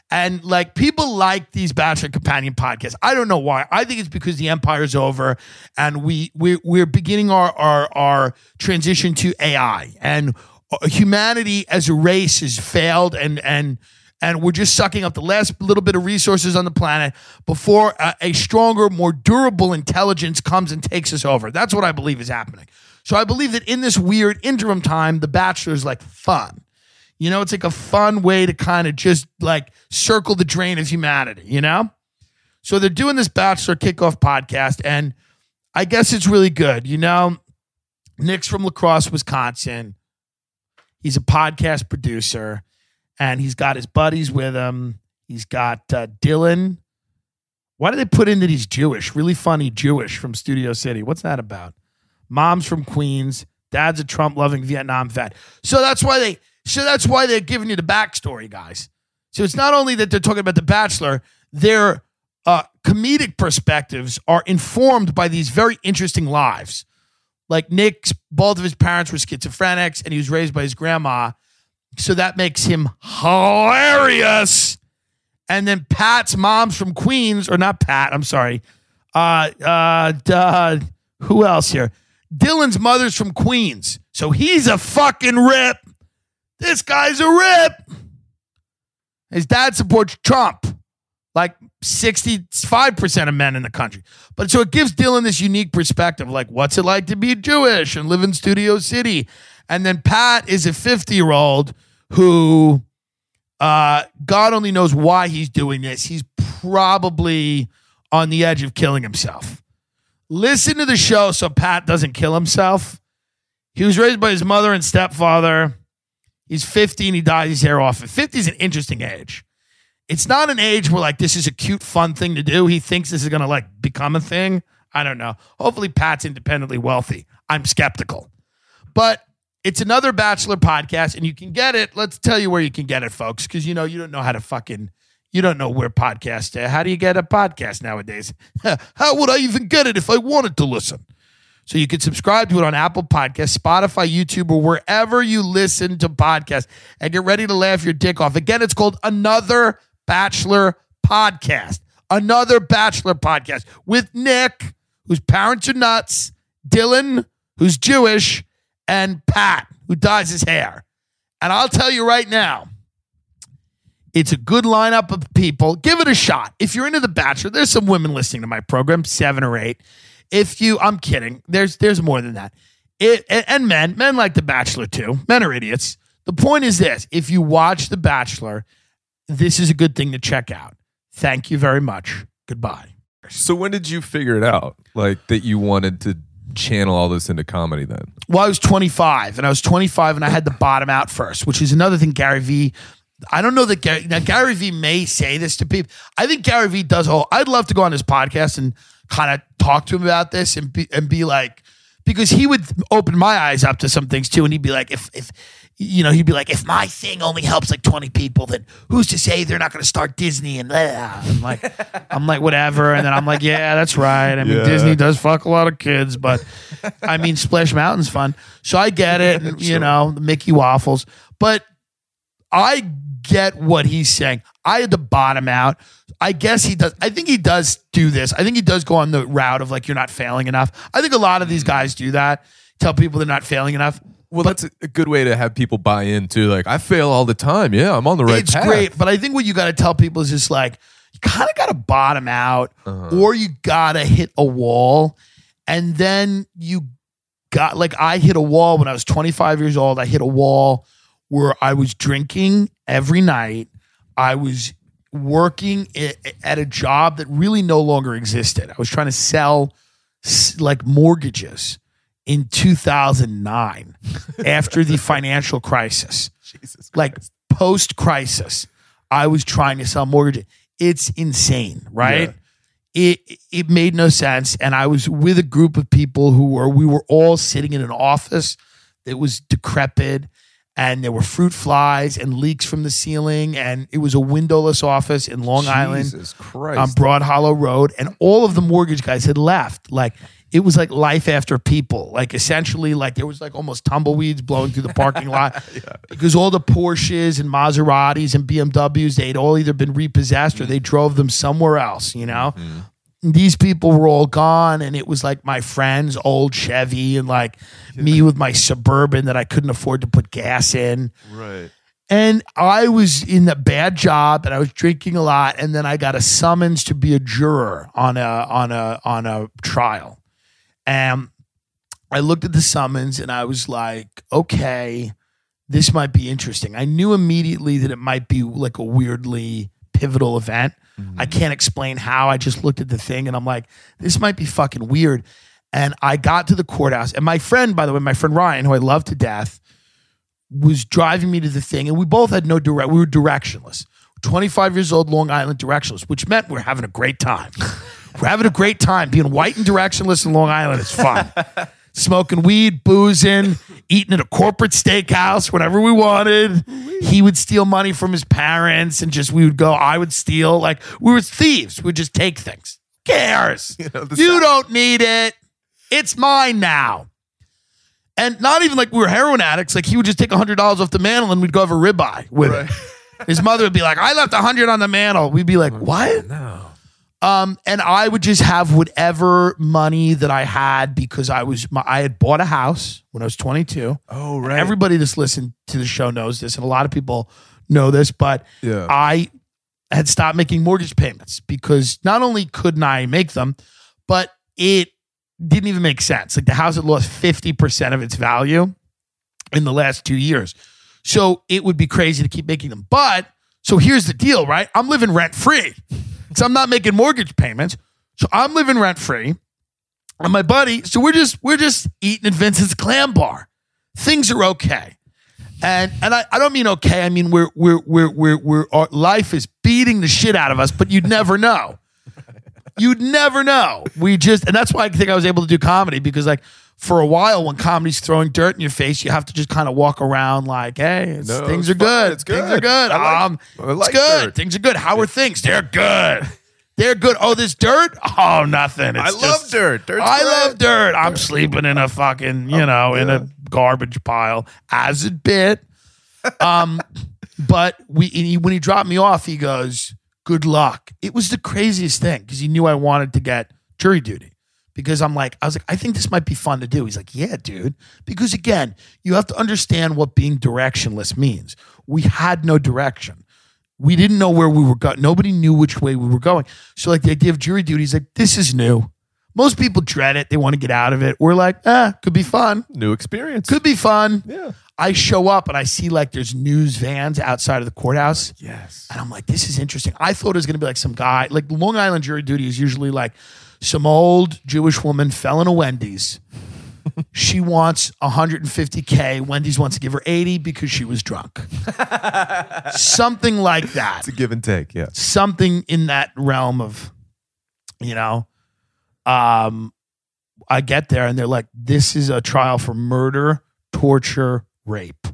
And like people like these Bachelor companion podcasts. I don't know why. I think it's because the empire's over and we we we're beginning our our our transition to A I, and humanity as a race has failed, and and and we're just sucking up the last little bit of resources on the planet before a, a stronger, more durable intelligence comes and takes us over. That's what I believe is happening. So I believe that in this weird interim time, The Bachelor is like fun. You know, it's like a fun way to kind of just like circle the drain of humanity, you know? So they're doing this Bachelor kickoff podcast, and I guess it's really good. You know, Nick's from La Crosse, Wisconsin. He's a podcast producer, and he's got his buddies with him. He's got uh, Dylan. Why do they put in that he's Jewish? Really funny Jewish from Studio City. What's that about? Mom's from Queens. Dad's a Trump-loving Vietnam vet. So that's why they... So that's why they're giving you the backstory, guys. So it's not only that they're talking about The Bachelor, their uh, comedic perspectives are informed by these very interesting lives. Like Nick's, both of his parents were schizophrenics, and he was raised by his grandma. So that makes him hilarious. And then Pat's mom's from Queens, or not Pat, I'm sorry. Uh, uh, uh, who else here? Dylan's mother's from Queens. So he's a fucking rip. This guy's a rip. His dad supports Trump, like sixty-five percent of men in the country. But so it gives Dylan this unique perspective, like what's it like to be Jewish and live in Studio City? And then Pat is a fifty-year-old who uh, God only knows why he's doing this. He's probably on the edge of killing himself. Listen to the show so Pat doesn't kill himself. He was raised by his mother and stepfather. He's fifty and he dyes his hair off. fifty is an interesting age. It's not an age where like this is a cute, fun thing to do. He thinks this is going to like become a thing. I don't know. Hopefully Pat's independently wealthy. I'm skeptical. But it's another Bachelor podcast, and you can get it. Let's tell you where you can get it, folks, because you know you don't know how to fucking, you don't know where podcasts are. How do you get a podcast nowadays? How would I even get it if I wanted to listen? So you can subscribe to it on Apple Podcasts, Spotify, YouTube, or wherever you listen to podcasts, and get ready to laugh your dick off. Again, it's called Another Bachelor Podcast. Another Bachelor Podcast with Nick, whose parents are nuts, Dylan, who's Jewish, and Pat, who dyes his hair. And I'll tell you right now, it's a good lineup of people. Give it a shot. If you're into The Bachelor, there's some women listening to my program, seven or eight. If you, I'm kidding. There's there's more than that. It, and, and men, men like The Bachelor too. Men are idiots. The point is this. If you watch The Bachelor, this is a good thing to check out. Thank you very much. Goodbye. So when did you figure it out? Like that you wanted to channel all this into comedy then? Well, I was twenty-five, and I was twenty-five, and I had to bottom out first, which is another thing Gary Vee, I don't know that Gary, now Gary Vee may say this to people. I think Gary Vee does whole, I'd love to go on his podcast and kind of talk to him about this and be, and be like, because he would open my eyes up to some things too. And he'd be like, if, if, you know, he'd be like, if my thing only helps like twenty people, then who's to say they're not going to start Disney? And blah. I'm like, I'm like, whatever. And then I'm like, yeah, that's right. I mean, yeah. Disney does fuck a lot of kids, but I mean, Splash Mountain's fun. So I get it. And, you know, the Mickey waffles, but I get what he's saying. I had to bottom out. I guess he does. I think he does do this. I think he does go on the route of like, you're not failing enough. I think a lot of these guys do that. Tell people they're not failing enough. Well, but that's a good way to have people buy into. Like, I fail all the time. Yeah, I'm on the right it's path. It's great. But I think what you got to tell people is just like, you kind of got to bottom out uh-huh. or you got to hit a wall. And then you got, like, I hit a wall when I was twenty-five years old. I hit a wall where I was drinking every night. I was working at a job that really no longer existed. I was trying to sell like mortgages in two thousand nine after the financial crisis. Jesus Christ. Like post-crisis, I was trying to sell mortgages. It's insane, right? Yeah. It it made no sense. And I was with a group of people who were, we were all sitting in an office that was decrepit. and there were fruit flies and leaks from the ceiling, and it was a windowless office in Long Island Jesus Christ. on Broad Hollow Road, and all of the mortgage guys had left. Like, it was like life after people. Like, essentially, like there was like almost tumbleweeds blowing through the parking lot yeah. because all the Porsches and Maseratis and B M Ws, they'd all either been repossessed or they drove them somewhere else, you know? Mm-hmm. These people were all gone, and it was like my friend's old Chevy and like yeah. me with my Suburban that I couldn't afford to put gas in. Right. And I was in a bad job, and I was drinking a lot, and then I got a summons to be a juror on a on a on a trial. And I looked at the summons, and I was like, okay, this might be interesting. I knew immediately that it might be like a weirdly pivotal event. I can't explain how. I just looked at the thing and I'm like, this might be fucking weird. And I got to the courthouse, and my friend, by the way, my friend Ryan, who I love to death, was driving me to the thing, and we both had no direct, we were directionless. twenty-five years old, Long Island directionless, which meant we're having a great time. We're having a great time. Being white and directionless in Long Island is fun. Smoking weed, boozing, eating at a corporate steakhouse whenever we wanted. He would steal money from his parents, and just we would go, I would steal. Like, we were thieves. We'd just take things. Who cares? You, know, you sound- don't need it. It's mine now. And not even like we were heroin addicts. Like, he would just take one hundred dollars off the mantle and we'd go have a ribeye with right. it. His mother would be like, I left one hundred dollars on the mantle. We'd be like, what? No. Um, and I would just have whatever money that I had because I was my, I had bought a house when I was twenty-two. Oh, right. And everybody that's listened to the show knows this, and a lot of people know this, but yeah. I had stopped making mortgage payments because not only couldn't I make them, but it didn't even make sense. Like, the house had lost fifty percent of its value in the last two years. So it would be crazy to keep making them. But so here's the deal, right? I'm living rent free. So I'm not making mortgage payments. So I'm living rent free. And my buddy, so we're just we're just eating at Vincent's Clam Bar. Things are okay. And and I, I don't mean okay. I mean we're we're we're we're we're our life is beating the shit out of us, but you'd never know. You'd never know. We just and that's why I think I was able to do comedy, because like for a while when comedy's throwing dirt in your face, you have to just kind of walk around like, hey, it's, no, things it's are good. It's good. Things are good. I like, um, I like it's good. Dirt. Things are good. How are things? They're good. They're good. Oh, this dirt? Oh, nothing. It's I just, love dirt. Dirt's I great. love dirt. I'm sleeping in a fucking, you know, yeah. in a garbage pile as it bit. Um, but we he, when he dropped me off, he goes, good luck. It was the craziest thing because he knew I wanted to get jury duty. Because I'm like, I was like, I think this might be fun to do. He's like, yeah, dude. Because again, you have to understand what being directionless means. We had no direction. We didn't know where we were going. Nobody knew which way we were going. So like the idea of jury duty is like, this is new. Most people dread it. They want to get out of it. We're like, ah, could be fun. New experience. Could be fun. Yeah. I show up and I see like there's news vans outside of the courthouse. Yes. And I'm like, this is interesting. I thought it was going to be like some guy, like Long Island jury duty is usually like some old Jewish woman fell in a Wendy's. She wants one hundred fifty K. Wendy's wants to give her eighty because she was drunk. Something like that. It's a give and take, yeah. Something in that realm of, you know, um, I get there and they're like, this is a trial for murder, torture, rape.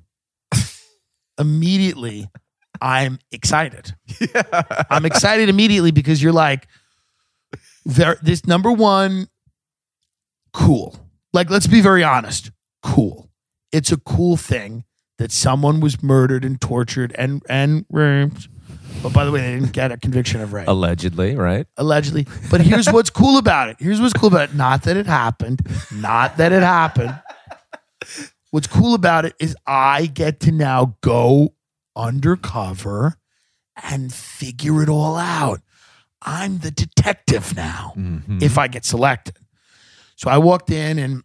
Immediately, I'm excited. Yeah. I'm excited immediately because you're like, there, this number one, cool. Like, let's be very honest. Cool. It's a cool thing that someone was murdered and tortured and, and raped. But by the way, they didn't get a conviction of rape. Allegedly, right? Allegedly. But here's what's cool about it. Here's what's cool about it. Not that it happened. Not that it happened. What's cool about it is I get to now go undercover and figure it all out. I'm the detective now, mm-hmm. if I get selected. So I walked in and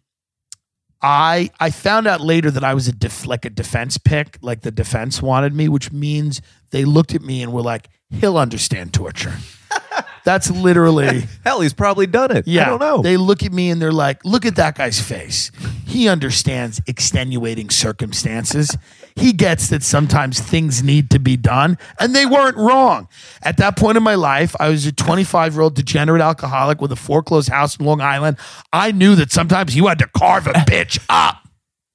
I I found out later that I was a def, like a defense pick, like the defense wanted me, which means they looked at me and were like, he'll understand torture. That's literally. Hell, he's probably done it. Yeah. I don't know. They look at me and they're like, look at that guy's face. He understands extenuating circumstances. He gets that sometimes things need to be done, and they weren't wrong. At that point in my life, I was a twenty-five-year-old degenerate alcoholic with a foreclosed house in Long Island. I knew that sometimes you had to carve a bitch up.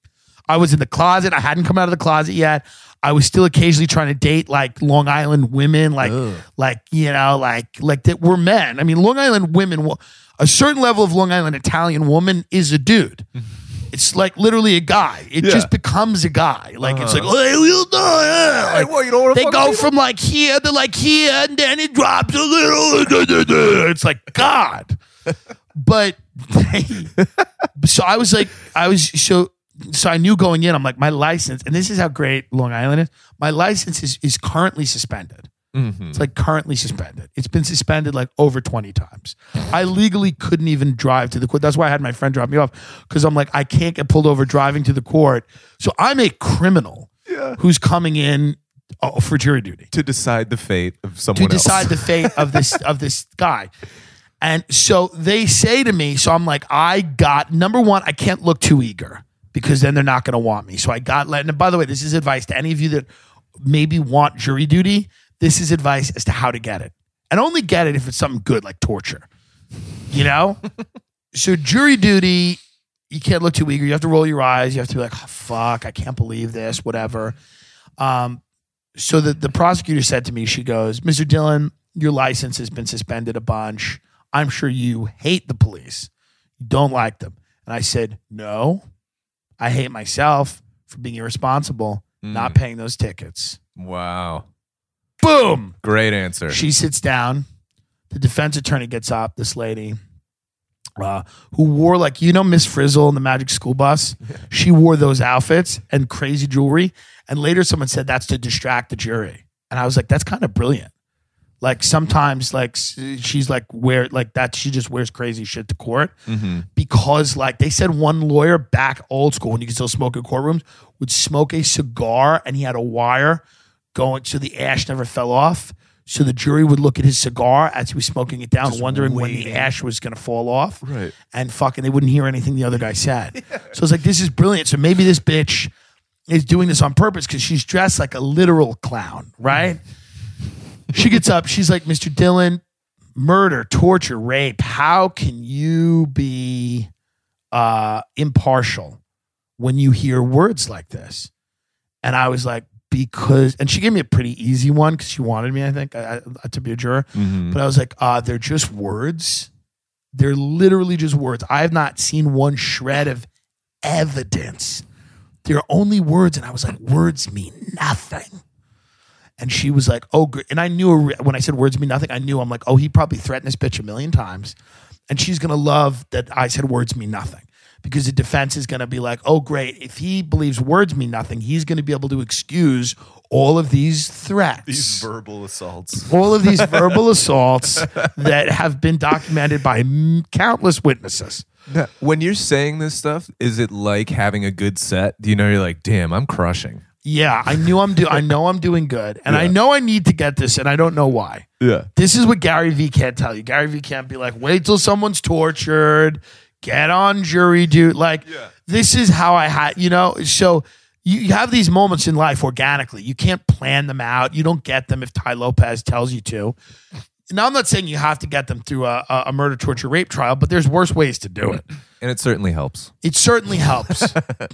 I was in the closet. I hadn't come out of the closet yet. I was still occasionally trying to date like Long Island women, like, Ugh. like you know, like like that were men. I mean, Long Island women, a certain level of Long Island Italian woman is a dude. It's like literally a guy. It yeah. just becomes a guy. Like uh-huh. it's like, hey, we'll do it. Like, well, you know what they go from like here to like here, and then it drops a little. It's like God. But they, so I was like, I was so. So I knew going in, I'm like, my license, and this is how great Long Island is. My license is, is currently suspended. Mm-hmm. It's like currently suspended. It's been suspended like over twenty times. I legally couldn't even drive to the court. That's why I had my friend drop me off, because I'm like, I can't get pulled over driving to the court. So I'm a criminal yeah. who's coming in oh, for jury duty. To decide the fate of someone to else. To decide the fate of this of this guy. And so they say to me, so I'm like, I got, number one, I can't look too eager, because then they're not going to want me. So I got let. And by the way, this is advice to any of you that maybe want jury duty. This is advice as to how to get it. And only get it if it's something good, like torture. You know? So jury duty, you can't look too eager. You have to roll your eyes. You have to be like, oh, fuck, I can't believe this, whatever. Um, so the, the prosecutor said to me, she goes, Mister Dillon, your license has been suspended a bunch. I'm sure you hate the police. You don't like them. And I said, no. I hate myself for being irresponsible, mm. not paying those tickets. Wow. Boom. Great answer. She sits down. The defense attorney gets up, this lady uh, who wore like, you know, Miss Frizzle in the Magic School Bus? She wore those outfits and crazy jewelry. And later someone said that's to distract the jury. And I was like, that's kind of brilliant. Like sometimes like she's like wear like that. She just wears crazy shit to court mm-hmm. because like they said one lawyer back old school when you could still smoke in courtrooms would smoke a cigar and he had a wire going so the ash never fell off. So the jury would look at his cigar as he was smoking it down, just wondering waiting. when the ash was going to fall off. Right. And fucking they wouldn't hear anything the other guy said. yeah. So it's like, this is brilliant. So maybe this bitch is doing this on purpose because she's dressed like a literal clown, right? She gets up. She's like, Mister Dillon, murder, torture, rape. How can you be uh, impartial when you hear words like this? And I was like, because, and she gave me a pretty easy one because she wanted me, I think, I, I, to be a juror. Mm-hmm. But I was like, uh, they're just words. They're literally just words. I have not seen one shred of evidence. They're only words. And I was like, words mean nothing. And she was like, oh, great. And I knew when I said words mean nothing, I knew I'm like, oh, he probably threatened this bitch a million times. And she's going to love that I said words mean nothing because the defense is going to be like, oh, great. If he believes words mean nothing, he's going to be able to excuse all of these threats. These verbal assaults. All of these verbal assaults that have been documented by countless witnesses. Now, when you're saying this stuff, is it like having a good set? Do you know you're like, damn, I'm crushing? Yeah, I knew I'm do. I know I'm doing good, and yeah. I know I need to get this, and I don't know why. Yeah, this is what Gary Vee can't tell you. Gary Vee can't be like, wait till someone's tortured, get on jury duty. Like, yeah. this is how I had, you know. So you, you have these moments in life organically. You can't plan them out. You don't get them if Ty Lopez tells you to. Now, I'm not saying you have to get them through a, a murder, torture, rape trial, but there's worse ways to do it, and it certainly helps. It certainly helps.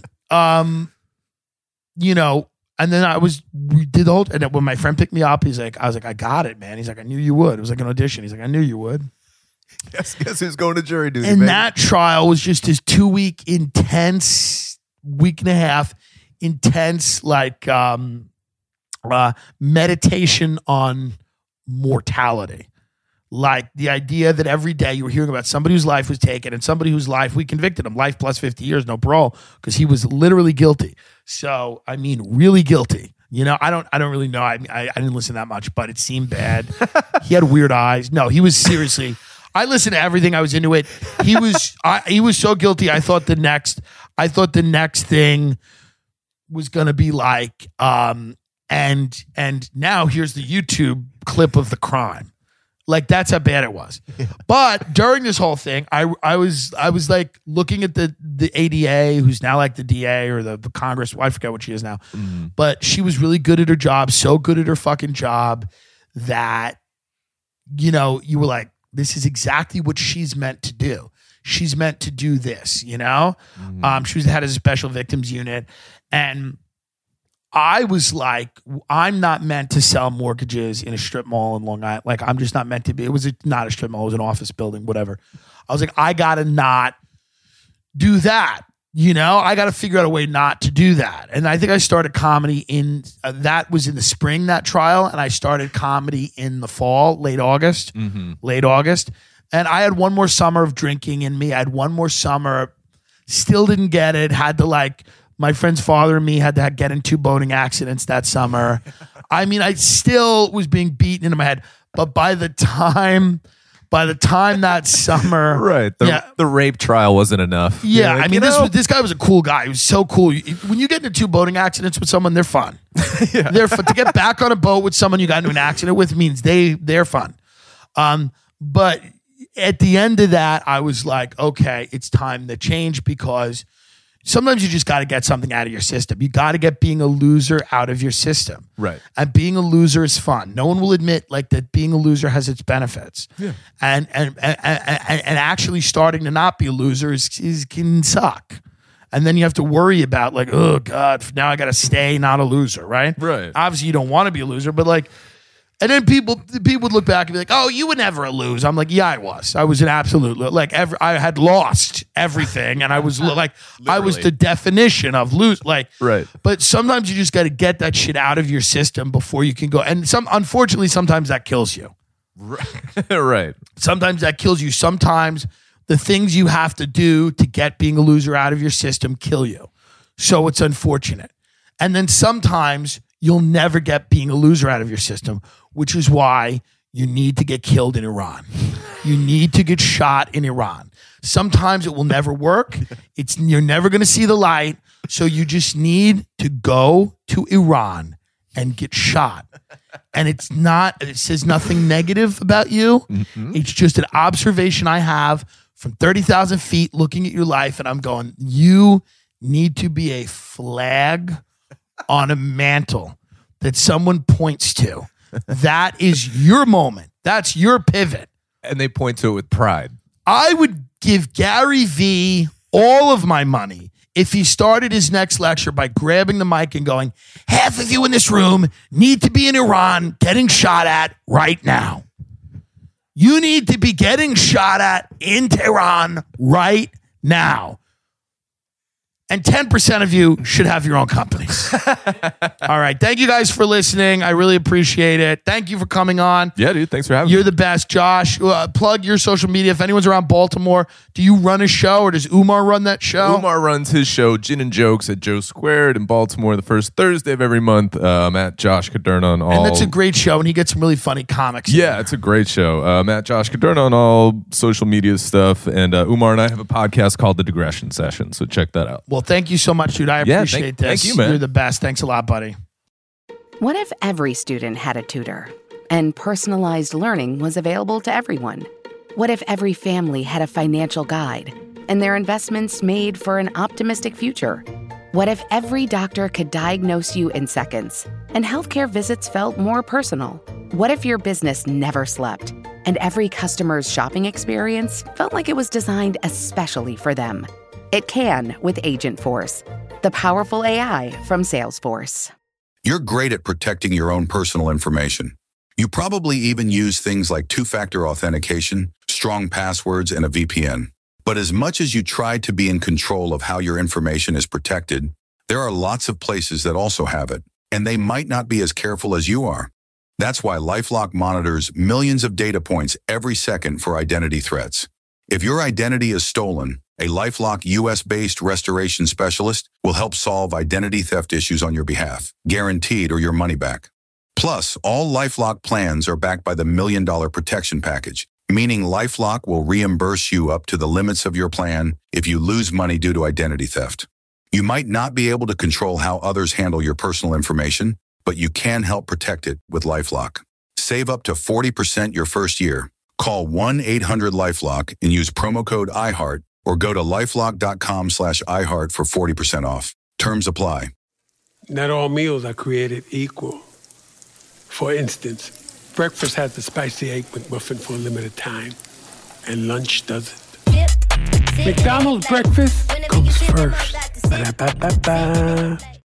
um. You know, and then I was, we did the whole, and then when my friend picked me up, he's like, I was like, I got it, man. He's like, I knew you would. It was like an audition. He's like, I knew you would. Guess, guess who's going to jury duty, And baby? that trial was just this two week intense, week and a half, intense, like, um, uh, meditation on mortality. Like the idea that every day you were hearing about somebody whose life was taken and somebody whose life we convicted him, life plus fifty years, no parole, because he was literally guilty. So, I mean, really guilty. You know, I don't, I don't really know. I, I, I didn't listen that much, but it seemed bad. He had weird eyes. No, he was seriously. I listened to everything. I was into it. He was, I, he was so guilty. I thought the next, I thought the next thing was gonna be like, um, and and now here's the YouTube clip of the crime. Like that's how bad it was. Yeah. But during this whole thing, I I was I was like looking at the the A D A, who's now like the D A or the, the Congress. Well, I forget what she is now. Mm-hmm. But she was really good at her job, so good at her fucking job that, you know, you were like, this is exactly what she's meant to do. she's meant to do this, you know? Mm-hmm. Um, she was the head of a special victims unit. And I was like, I'm not meant to sell mortgages in a strip mall in Long Island. Like, I'm just not meant to be. It was a, not a strip mall. It was an office building, whatever. I was like, I got to not do that. You know, I got to figure out a way not to do that. And I think I started comedy in, uh, that was in the spring, that trial. And I started comedy in the fall, late August, mm-hmm. late August. And I had one more summer of drinking in me. I had one more summer, still didn't get it. Had to like, my friend's father and me had to get in two boating accidents that summer. I mean, I still was being beaten into my head. But by the time... By the time that summer, right? The, yeah, the rape trial wasn't enough. Yeah, like, I mean, this was, this guy was a cool guy. He was so cool. When you get into two boating accidents with someone, they're fun. yeah. They're fun. To get back on a boat with someone you got into an accident with means they they're fun. Um, but at the end of that, I was like, okay, it's time to change, because sometimes you just got to get something out of your system. You got to get being a loser out of your system. Right. And being a loser is fun. No one will admit like that being a loser has its benefits. Yeah. And and and, and, and actually starting to not be a loser is, is can suck. And then you have to worry about like, oh God, now I got to stay not a loser, right? Right. Obviously you don't want to be a loser, but like, and then people people would look back and be like, "Oh, you were never a lose." I'm like, "Yeah, I was. I was an absolute lo- like every, I had lost everything, and I was lo- like, I was the definition of lose." Like, right. But sometimes you just got to get that shit out of your system before you can go. And some, unfortunately, sometimes that kills you. Right. Sometimes that kills you. Sometimes the things you have to do to get being a loser out of your system kill you. So it's unfortunate. And then sometimes you'll never get being a loser out of your system, which is why you need to get killed in Iran. You need to get shot in Iran. Sometimes it will never work. It's you're never going to see the light. So you just need to go to Iran and get shot. And it's not, it says nothing negative about you. Mm-hmm. It's just an observation I have from thirty thousand feet looking at your life. And I'm going, you need to be a flag on a mantle that someone points to. That is your moment. That's your pivot. And they point to it with pride. I would give Gary Vee all of my money if he started his next lecture by grabbing the mic and going, half of you in this room need to be in Iran getting shot at right now. You need to be getting shot at in Tehran right now. And ten percent of you should have your own companies. All right. Thank you guys for listening. I really appreciate it. Thank you for coming on. Yeah, dude. Thanks for having You're me. the best. Josh, uh, plug your social media. If anyone's around Baltimore, do you run a show or does Umar run that show? Umar runs his show, Gin and Jokes, at Joe Squared in Baltimore the first Thursday of every month. Uh, I'm at Josh Caderna on all. And that's a great show, and he gets some really funny comics. Yeah, it's a great show. Uh, I'm at Josh Caderna on all social media stuff. And uh, Umar and I have a podcast called The Digression Session, so check that out. Well, thank you so much, dude. I Yeah, appreciate thank- this. thank you, man. You're the best. Thanks a lot, buddy. What if every student had a tutor and personalized learning was available to everyone? What if every family had a financial guide and their investments made for an optimistic future? What if every doctor could diagnose you in seconds and healthcare visits felt more personal? What if your business never slept and every customer's shopping experience felt like it was designed especially for them? It can with Agentforce, the powerful A I from Salesforce. You're great at protecting your own personal information. You probably even use things like two-factor authentication, strong passwords, and a V P N. But as much as you try to be in control of how your information is protected, there are lots of places that also have it, and they might not be as careful as you are. That's why LifeLock monitors millions of data points every second for identity threats. If your identity is stolen, a LifeLock U S-based restoration specialist will help solve identity theft issues on your behalf, guaranteed or your money back. Plus, all LifeLock plans are backed by the Million Dollar Protection Package, meaning LifeLock will reimburse you up to the limits of your plan if you lose money due to identity theft. You might not be able to control how others handle your personal information, but you can help protect it with LifeLock. Save up to forty percent your first year. Call one eight hundred LifeLock and use promo code iHeart or go to lifelock.com slash iHeart for forty percent off. Terms apply. Not all meals are created equal. For instance, breakfast has the spicy egg McMuffin for a limited time, and lunch doesn't. McDonald's breakfast comes first. Ba-da-ba-ba-ba.